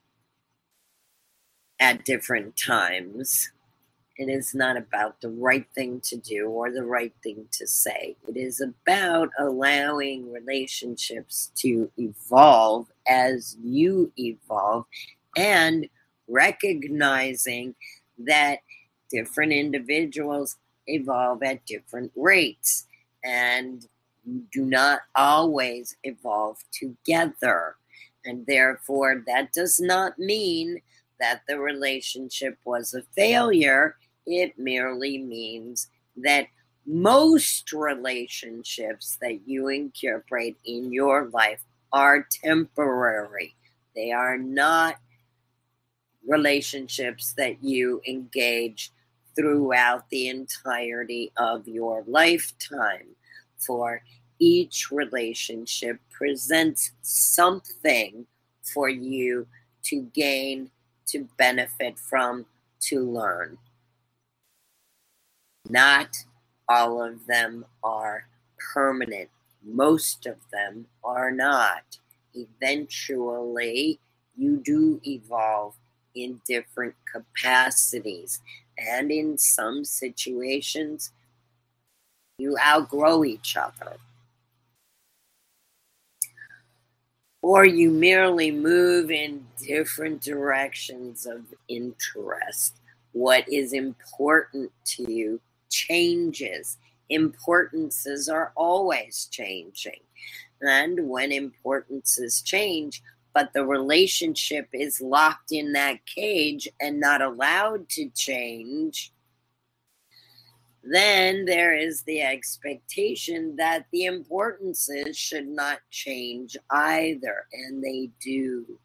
at different times. It is not about the right thing to do or the right thing to say. It is about allowing relationships to evolve as you evolve and recognizing that different individuals evolve at different rates and you do not always evolve together. And therefore, that does not mean that the relationship was a failure. It merely means that most relationships that you incorporate in your life are temporary. They are not relationships that you engage throughout the entirety of your lifetime. For each relationship presents something for you to gain, to benefit from, to learn. Not all of them are permanent. Most of them are not. Eventually, you do evolve in different capacities. And in some situations, you outgrow each other. Or you merely move in different directions of interest. What is important to you changes. Importances are always changing. And when importances change, but the relationship is locked in that cage and not allowed to change, then there is the expectation that the importances should not change either, and they do.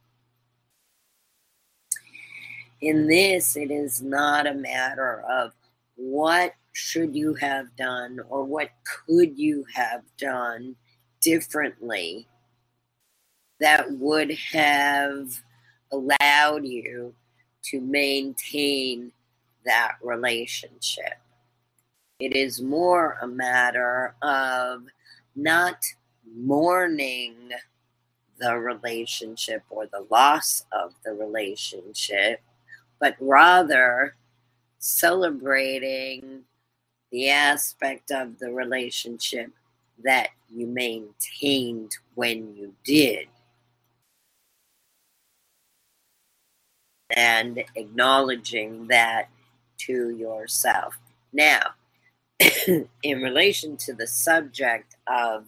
In this, it is not a matter of what should you have done or what could you have done differently that would have allowed you to maintain that relationship. It is more a matter of not mourning the relationship or the loss of the relationship, but rather celebrating the aspect of the relationship that you maintained when you did. And acknowledging that to yourself. Now, in relation to the subject of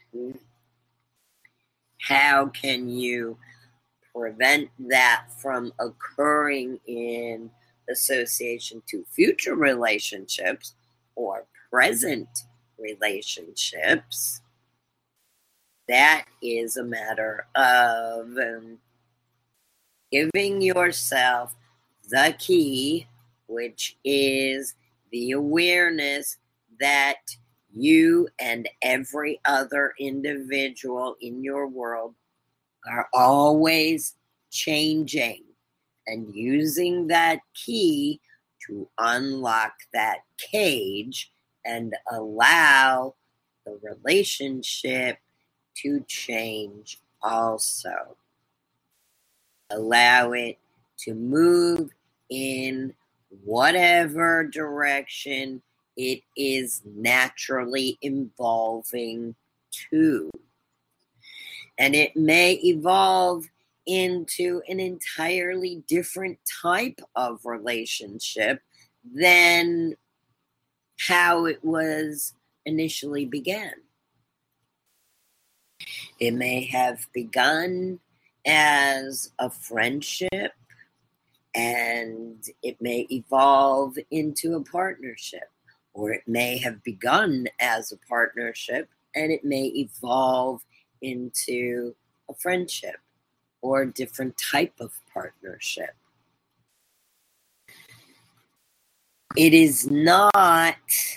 how can you prevent that from occurring in association to future relationships or present relationships, that is a matter of giving yourself the key, which is the awareness that you and every other individual in your world are always changing, and using that key to unlock that cage and allow the relationship to change also. Allow it to move in whatever direction it is naturally evolving to. And it may evolve into an entirely different type of relationship than how it was initially began. It may have begun as a friendship, and it may evolve into a partnership, or it may have begun as a partnership and it may evolve into a friendship or a different type of partnership. It is not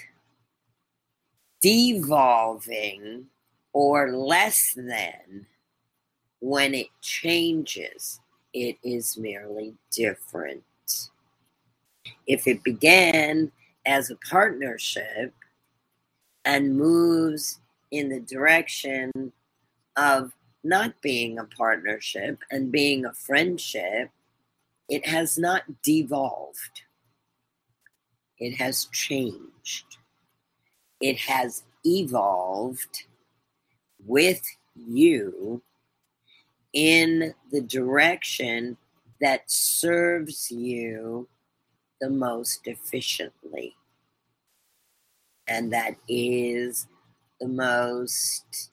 devolving or less than when it changes. It is merely different. If it began as a partnership and moves in the direction of not being a partnership and being a friendship, it has not devolved. It has changed. It has evolved with you in the direction that serves you the most efficiently. And that is the most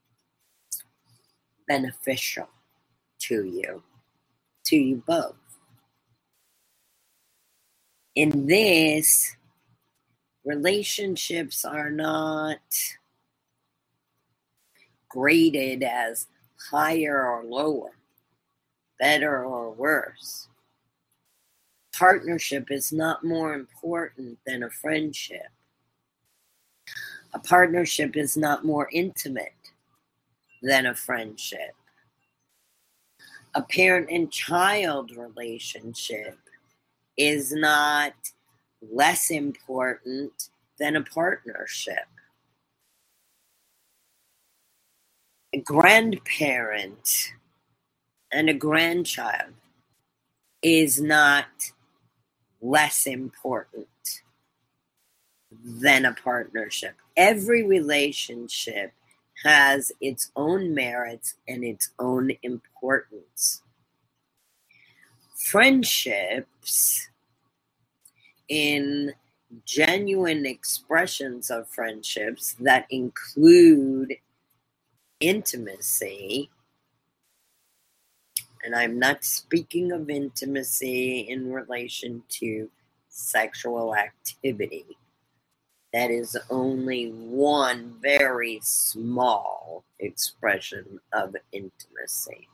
beneficial to you both. In this, relationships are not graded as higher or lower, better or worse. Partnership is not more important than a friendship. A partnership is not more intimate than a friendship. A parent and child relationship is not less important than a partnership. A grandparent and a grandchild is not less important than a partnership. Every relationship has its own merits and its own importance. Friendships, in genuine expressions of friendships that include intimacy, and I'm not speaking of intimacy in relation to sexual activity. That is only one very small expression of intimacy.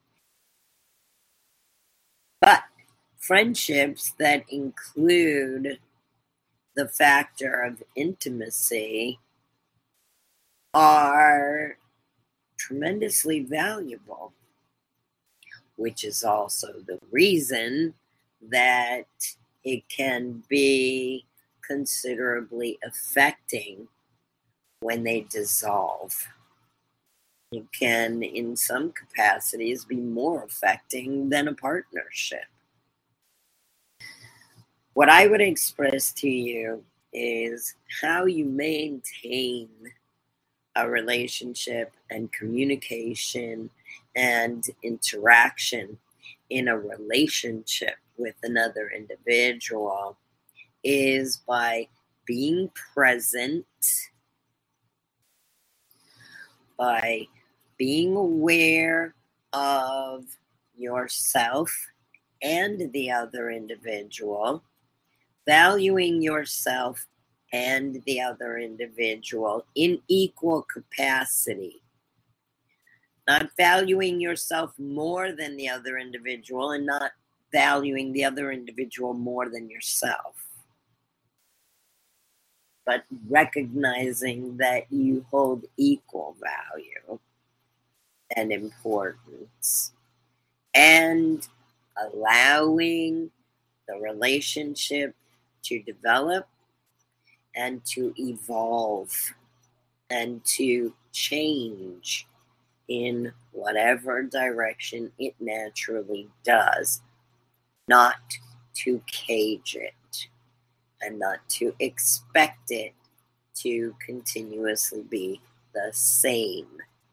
But friendships that include the factor of intimacy are tremendously valuable, which is also the reason that it can be considerably affecting when they dissolve. It can, in some capacities, be more affecting than a partnership. What I would express to you is how you maintain a relationship and communication and interaction in a relationship with another individual is by being present, by being aware of yourself and the other individual, valuing yourself and the other individual in equal capacity. Not valuing yourself more than the other individual and not valuing the other individual more than yourself. But recognizing that you hold equal value and importance, and allowing the relationship to develop and to evolve and to change in whatever direction it naturally does, not to cage it and not to expect it to continuously be the same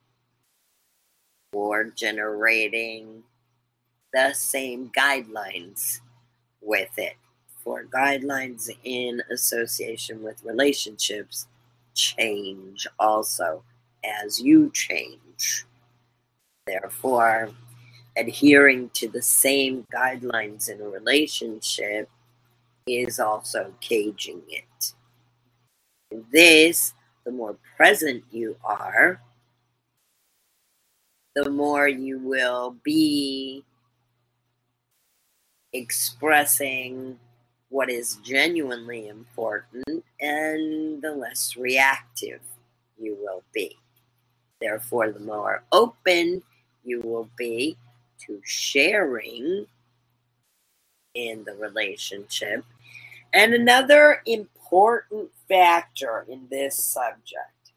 or generating the same guidelines with it. For guidelines in association with relationships change also as you change. Therefore, adhering to the same guidelines in a relationship is also caging it. In this, the more present you are, the more you will be expressing what is genuinely important, and the less reactive you will be. Therefore, the more open you will be to sharing in the relationship. And another important factor in this subject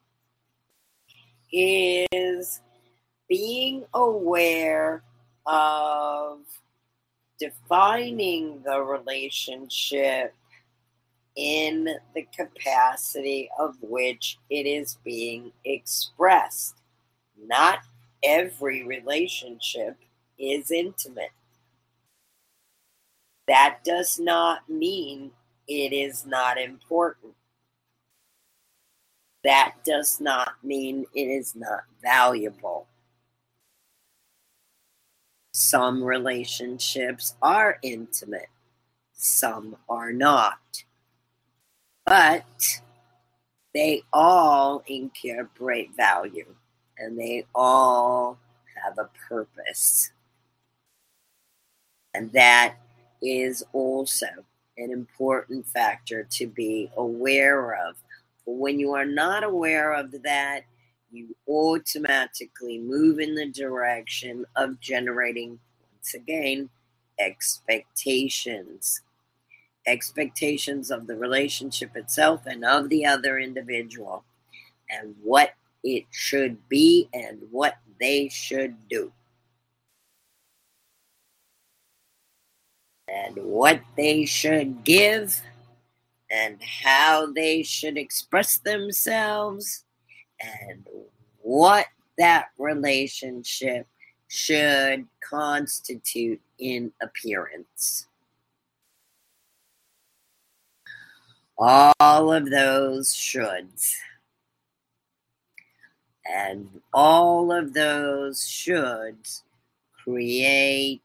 is being aware of defining the relationship in the capacity of which it is being expressed. Not every relationship is intimate. That does not mean it is not important. That does not mean it is not valuable. Some relationships are intimate, some are not. But they all incorporate value, and they all have a purpose. And that is also an important factor to be aware of. But when you are not aware of that, you automatically move in the direction of generating, once again, expectations. Expectations of the relationship itself and of the other individual, and what it should be and what they should do. And what they should give, and how they should express themselves, and what that relationship should constitute in appearance. All of those shoulds. And all of those shoulds create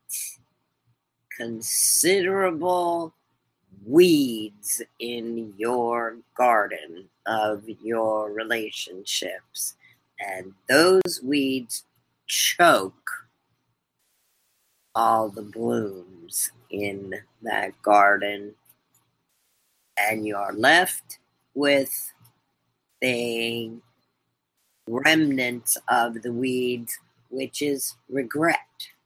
considerable weeds in your garden of your relationships. And those weeds choke all the blooms in that garden. And you're left with the remnants of the weeds, which is regret.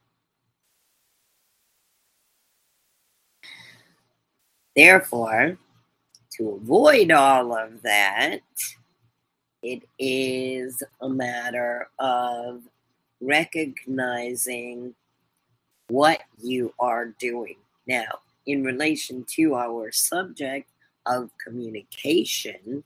Therefore, to avoid all of that, it is a matter of recognizing what you are doing. Now, in relation to our subject of communication,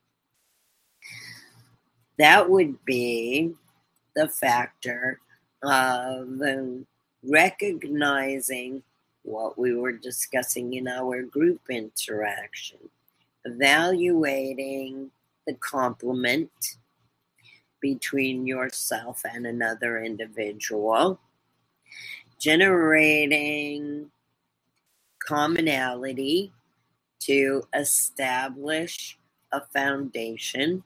that would be the factor of recognizing what we were discussing in our group interaction, evaluating the complement between yourself and another individual, generating commonality to establish a foundation,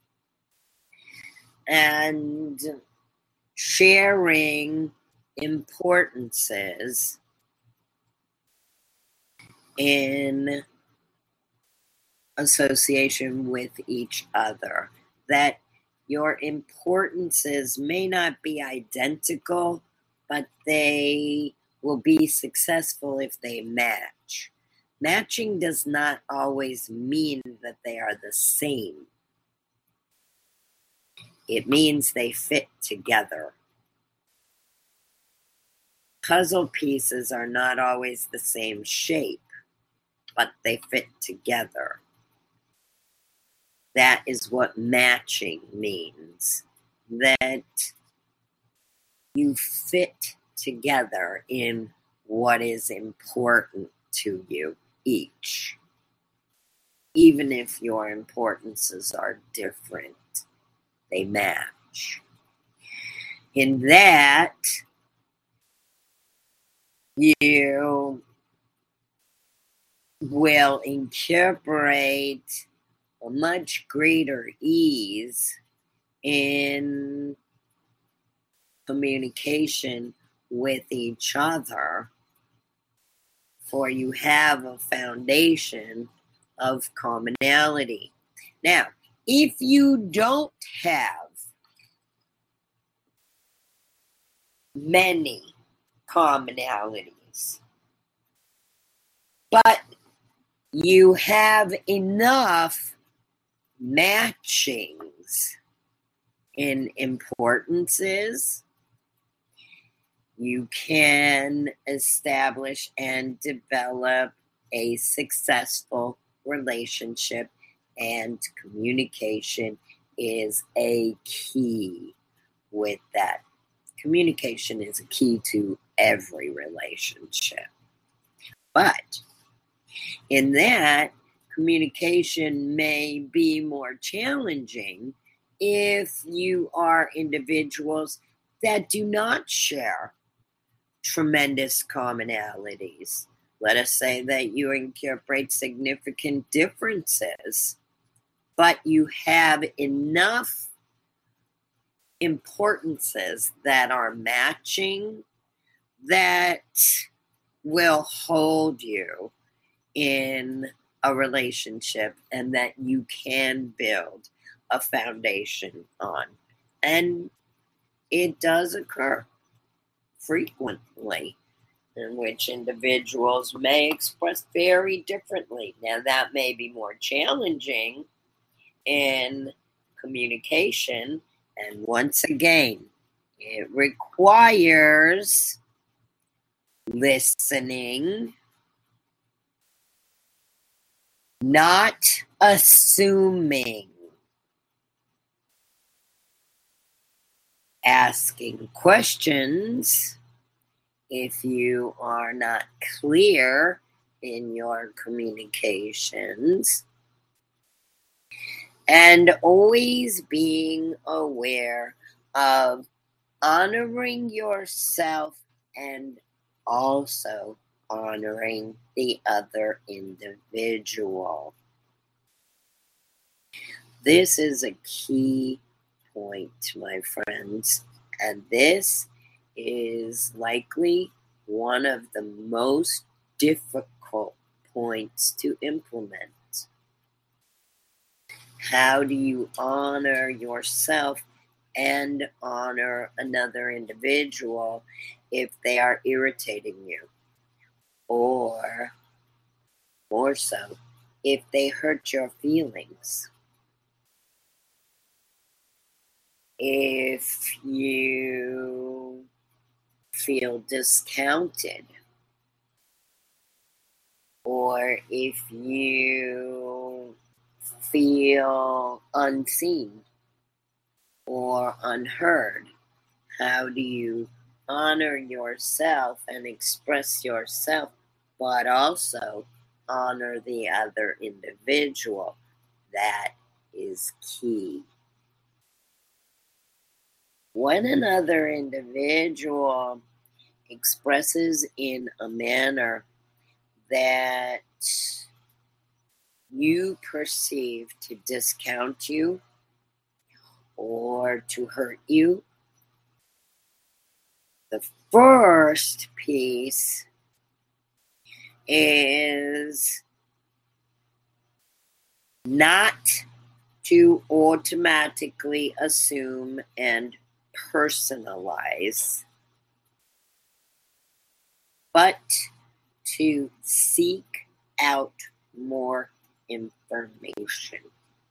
and sharing importances in association with each other. That your importances may not be identical, but they will be successful if they match. Matching does not always mean that they are the same. It means they fit together. Puzzle pieces are not always the same shape, but they fit together. That is what matching means. That you fit together in what is important to you each. Even if your importances are different, they match. In that, you will incorporate a much greater ease in communication with each other, for you have a foundation of commonality. Now, if you don't have many commonalities, but you have enough matchings in importances, you can establish and develop a successful relationship, and communication is a key with that. Communication is a key to every relationship. But in that, communication may be more challenging if you are individuals that do not share tremendous commonalities. Let us say that you incorporate significant differences, but you have enough importances that are matching that will hold you in a relationship and that you can build a foundation on. And it does occur frequently, in which individuals may express very differently. Now, that may be more challenging in communication, and once again, it requires listening, not assuming, asking questions if you are not clear in your communications, and always being aware of honoring yourself and also honoring the other individual. This is a key point, my friends, and this is likely one of the most difficult points to implement. How do you honor yourself and honor another individual if they are irritating you? Or, more so, if they hurt your feelings? If you feel discounted, or if you feel unseen or unheard, how do you honor yourself and express yourself, but also honor the other individual? That is key. When another individual expresses in a manner that you perceive to discount you or to hurt you, the first piece is not to automatically assume and personalize, but to seek out more information.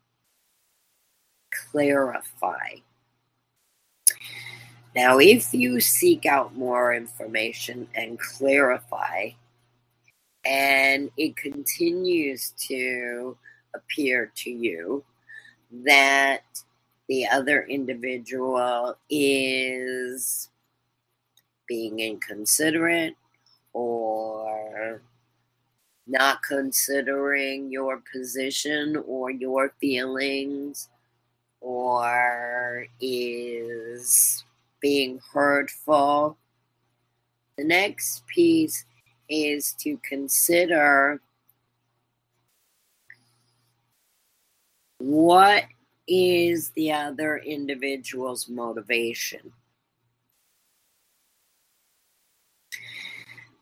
Clarify. Now, if you seek out more information and clarify, and it continues to appear to you that the other individual is being inconsiderate or not considering your position or your feelings, or is being hurtful, the next piece is to consider what is the other individual's motivation.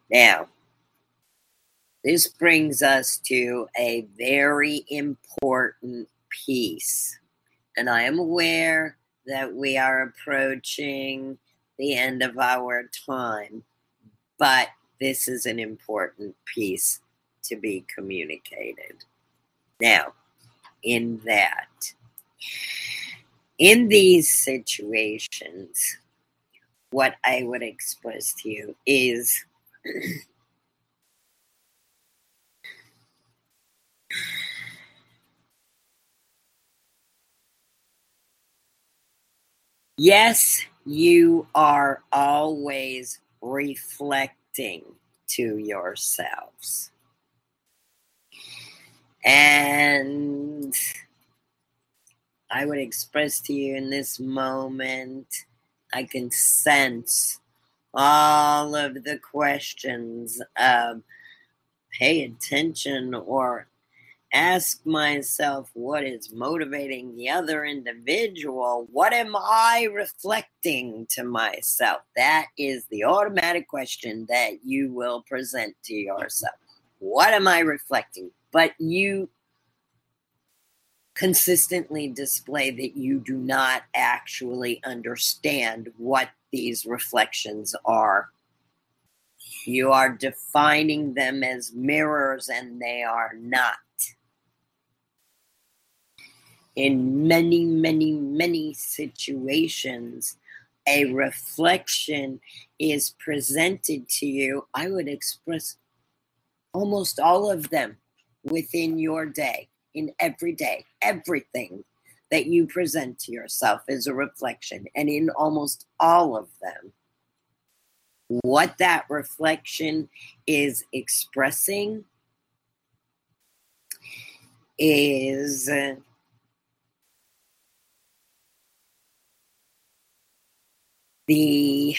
Now, this brings us to a very important piece. And I am aware that we are approaching the end of our time, but this is an important piece to be communicated. Now, in these situations, what I would express to you is yes, you are always reflecting to yourselves. And I would express to you in this moment, I can sense all of the questions of pay attention or ask myself what is motivating the other individual. What am I reflecting to myself? That is the automatic question that you will present to yourself. What am I reflecting? But you consistently display that you do not actually understand what these reflections are. You are defining them as mirrors, and they are not. In many, many, many situations, a reflection is presented to you. I would express almost all of them within your day. In every day, everything that you present to yourself is a reflection. And in almost all of them, what that reflection is expressing is the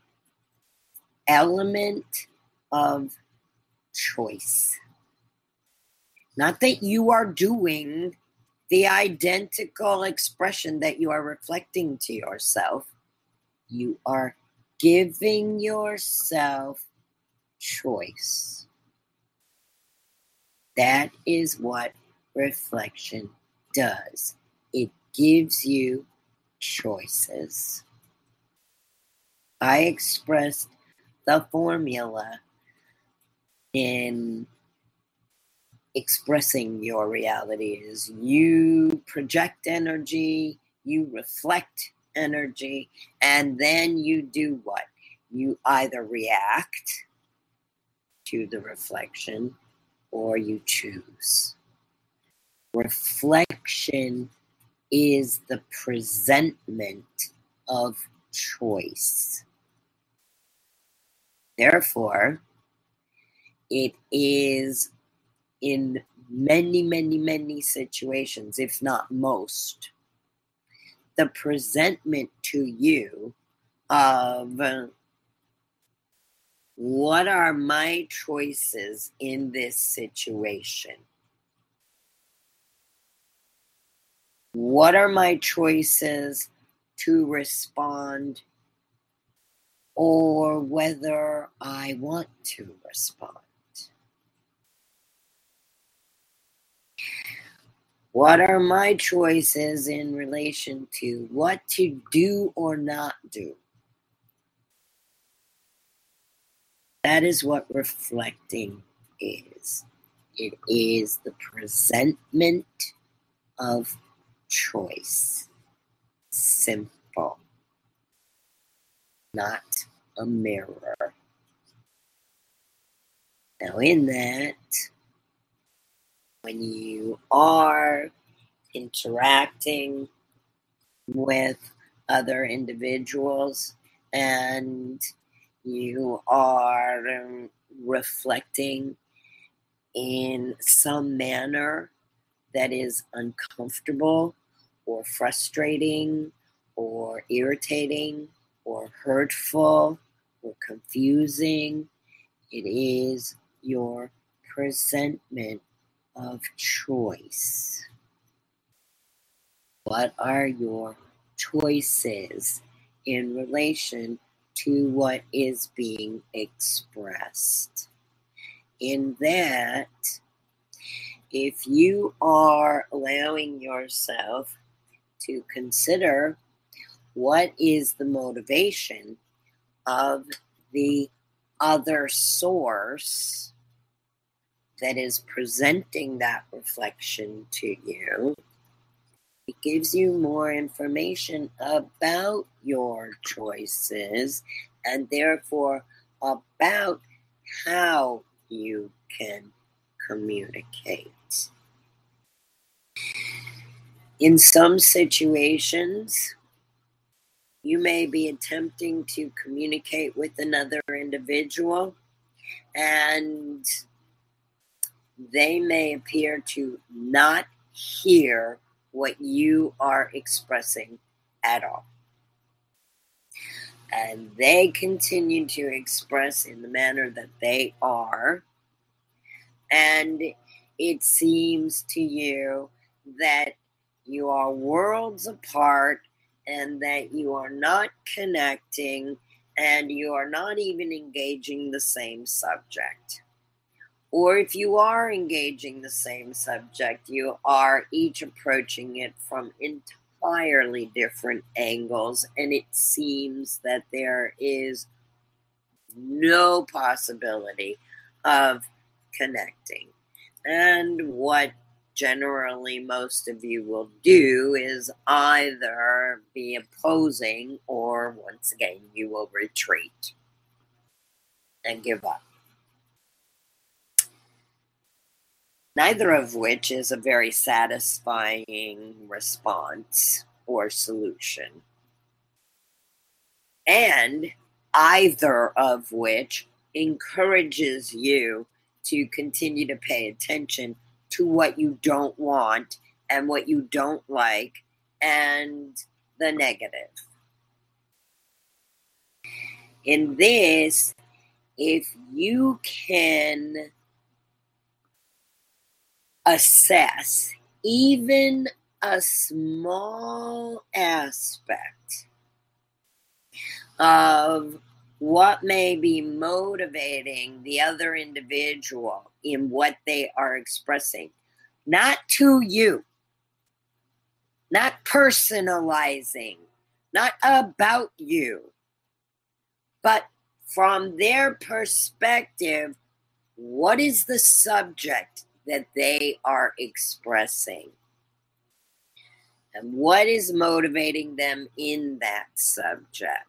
element of choice. Not that you are doing the identical expression that you are reflecting to yourself. You are giving yourself choice. That is what reflection does. It gives you choices. I expressed the formula in expressing your reality is you project energy, you reflect energy, and then you do what? You either react to the reflection or you choose. Reflection is the presentment of choice. Therefore, it is in many, many, many situations, if not most, the presentment to you of what are my choices in this situation? What are my choices to respond or whether I want to respond? What are my choices in relation to what to do or not do? That is what reflecting is. It is the presentment of choice. Simple. Not a mirror. Now in that, when you are interacting with other individuals and you are reflecting in some manner that is uncomfortable or frustrating or irritating or hurtful or confusing, it is your presentment of choice. What are your choices in relation to what is being expressed. In that, if you are allowing yourself to consider what is the motivation of the other source that is presenting that reflection to you, it gives you more information about your choices and therefore about how you can communicate. In some situations, you may be attempting to communicate with another individual, and they may appear to not hear what you are expressing at all. And they continue to express in the manner that they are, and it seems to you that you are worlds apart and that you are not connecting and you are not even engaging the same subject. Or if you are engaging the same subject, you are each approaching it from entirely different angles, and it seems that there is no possibility of connecting. And what generally most of you will do is either be opposing, or once again you will retreat and give up. Neither of which is a very satisfying response or solution. And either of which encourages you to continue to pay attention to what you don't want and what you don't like and the negative. In this, if you can assess even a small aspect of what may be motivating the other individual in what they are expressing, not to you, not personalizing, not about you, but from their perspective, what is the subject that they are expressing? And what is motivating them in that subject?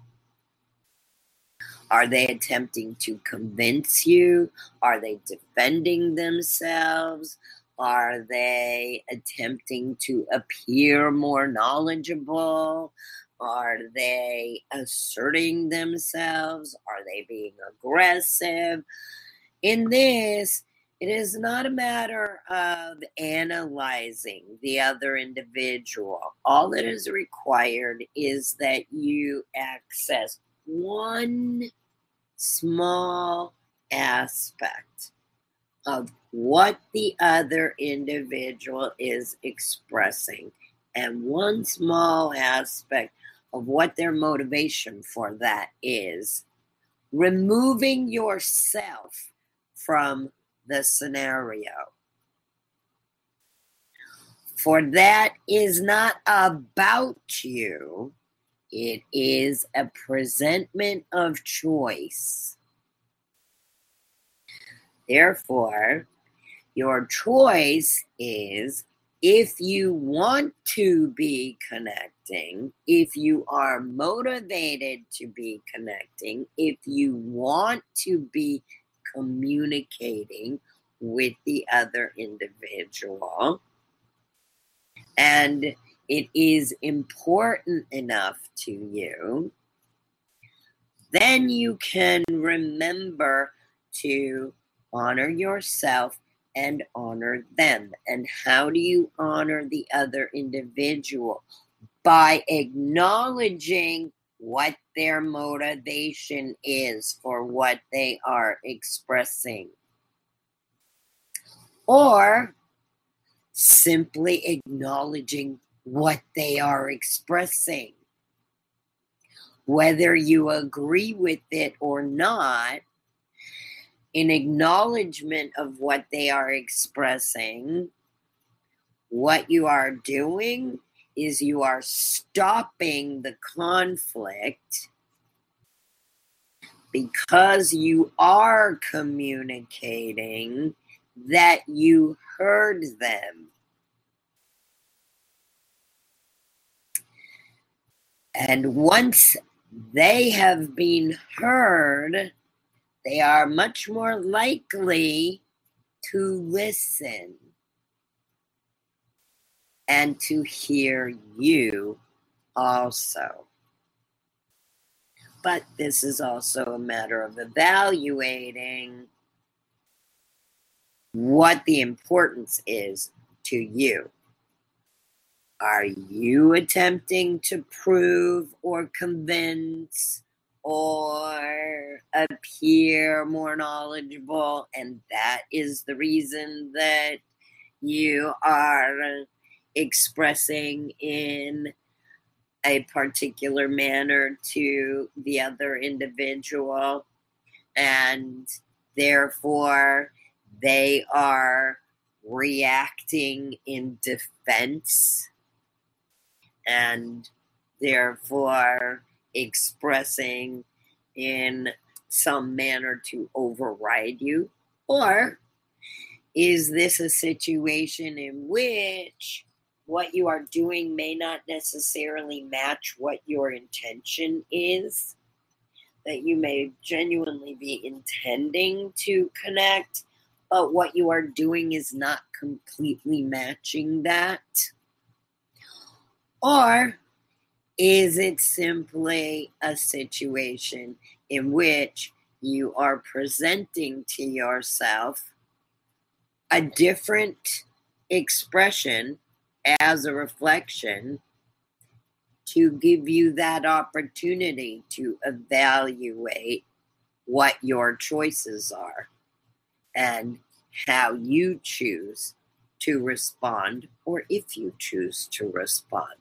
Are they attempting to convince you? Are they defending themselves? Are they attempting to appear more knowledgeable? Are they asserting themselves? Are they being aggressive? In this, it is not a matter of analyzing the other individual. All that is required is that you access one small aspect of what the other individual is expressing, and one small aspect of what their motivation for that is, removing yourself from the scenario. For that is not about you. It is a presentment of choice. Therefore, your choice is, if you want to be connecting, if you are motivated to be connecting, if you want to be communicating with the other individual, and it is important enough to you, then you can remember to honor yourself and honor them. And how do you honor the other individual? By acknowledging what their motivation is for what they are expressing. Or simply acknowledging what they are expressing. whether you agree with it or not, in acknowledgement of what they are expressing, what you are doing is you are stopping the conflict because you are communicating that you heard them. And once they have been heard, they are much more likely to listen and to hear you also. But this is also a matter of evaluating what the importance is to you. Are you attempting to prove or convince or appear more knowledgeable, and that is the reason that you are expressing in a particular manner to the other individual, and therefore they are reacting in defense and therefore expressing in some manner to override you? Or is this a situation in which what you are doing may not necessarily match what your intention is? That you may genuinely be intending to connect, but what you are doing is not completely matching that? Or is it simply a situation in which you are presenting to yourself a different expression as a reflection to give you that opportunity to evaluate what your choices are and how you choose to respond, or if you choose to respond?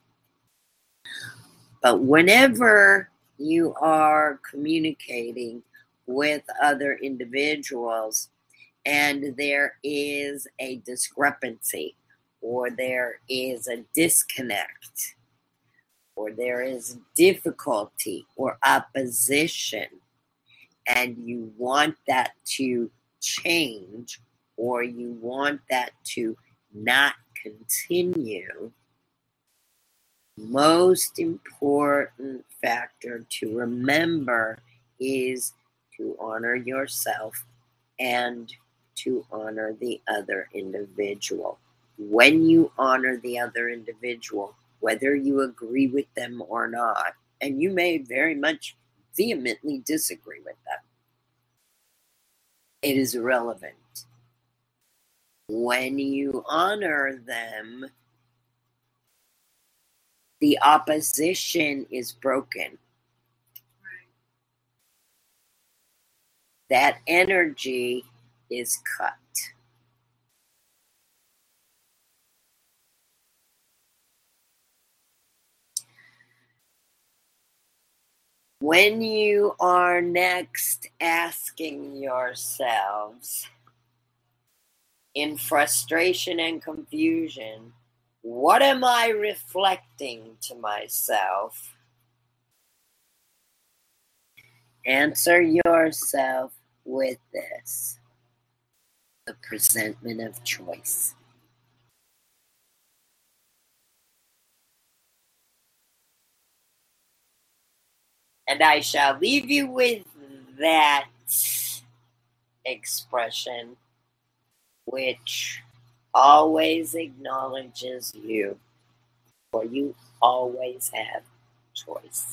But whenever you are communicating with other individuals and there is a discrepancy, or there is a disconnect, or there is difficulty or opposition, and you want that to change, or you want that to not continue, most important factor to remember is to honor yourself and to honor the other individual. When you honor the other individual, whether you agree with them or not, and you may very much vehemently disagree with them, it is irrelevant. When you honor them, the opposition is broken. That energy is cut. When you are next asking yourselves in frustration and confusion, what am I reflecting to myself? Answer yourself with this: the presentment of choice. And I shall leave you with that expression, which always acknowledges you, for you always have choice.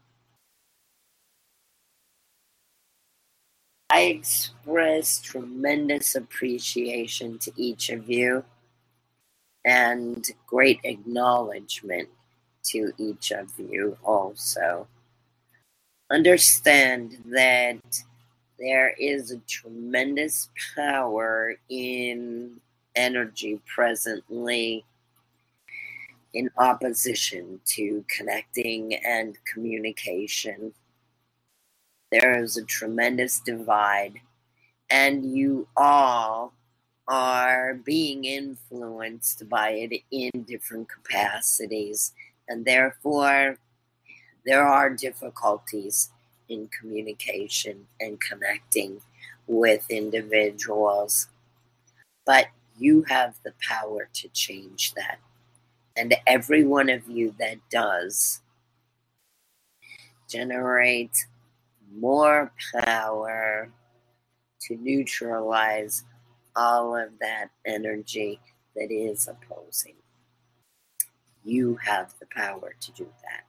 I express tremendous appreciation to each of you and great acknowledgement to each of you also. Understand that there is a tremendous power in energy presently, in opposition to connecting and communication. There is a tremendous divide, and you all are being influenced by it in different capacities, and therefore there are difficulties in communication and connecting with individuals. But you have the power to change that. And every one of you that does generate more power to neutralize all of that energy that is opposing. You have the power to do that.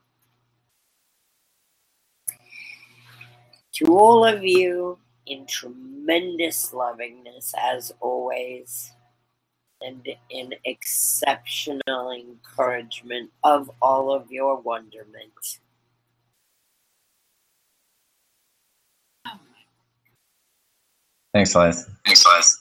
To all of you, in tremendous lovingness as always, and in exceptional encouragement of all of your wonderment. Thanks, Liz.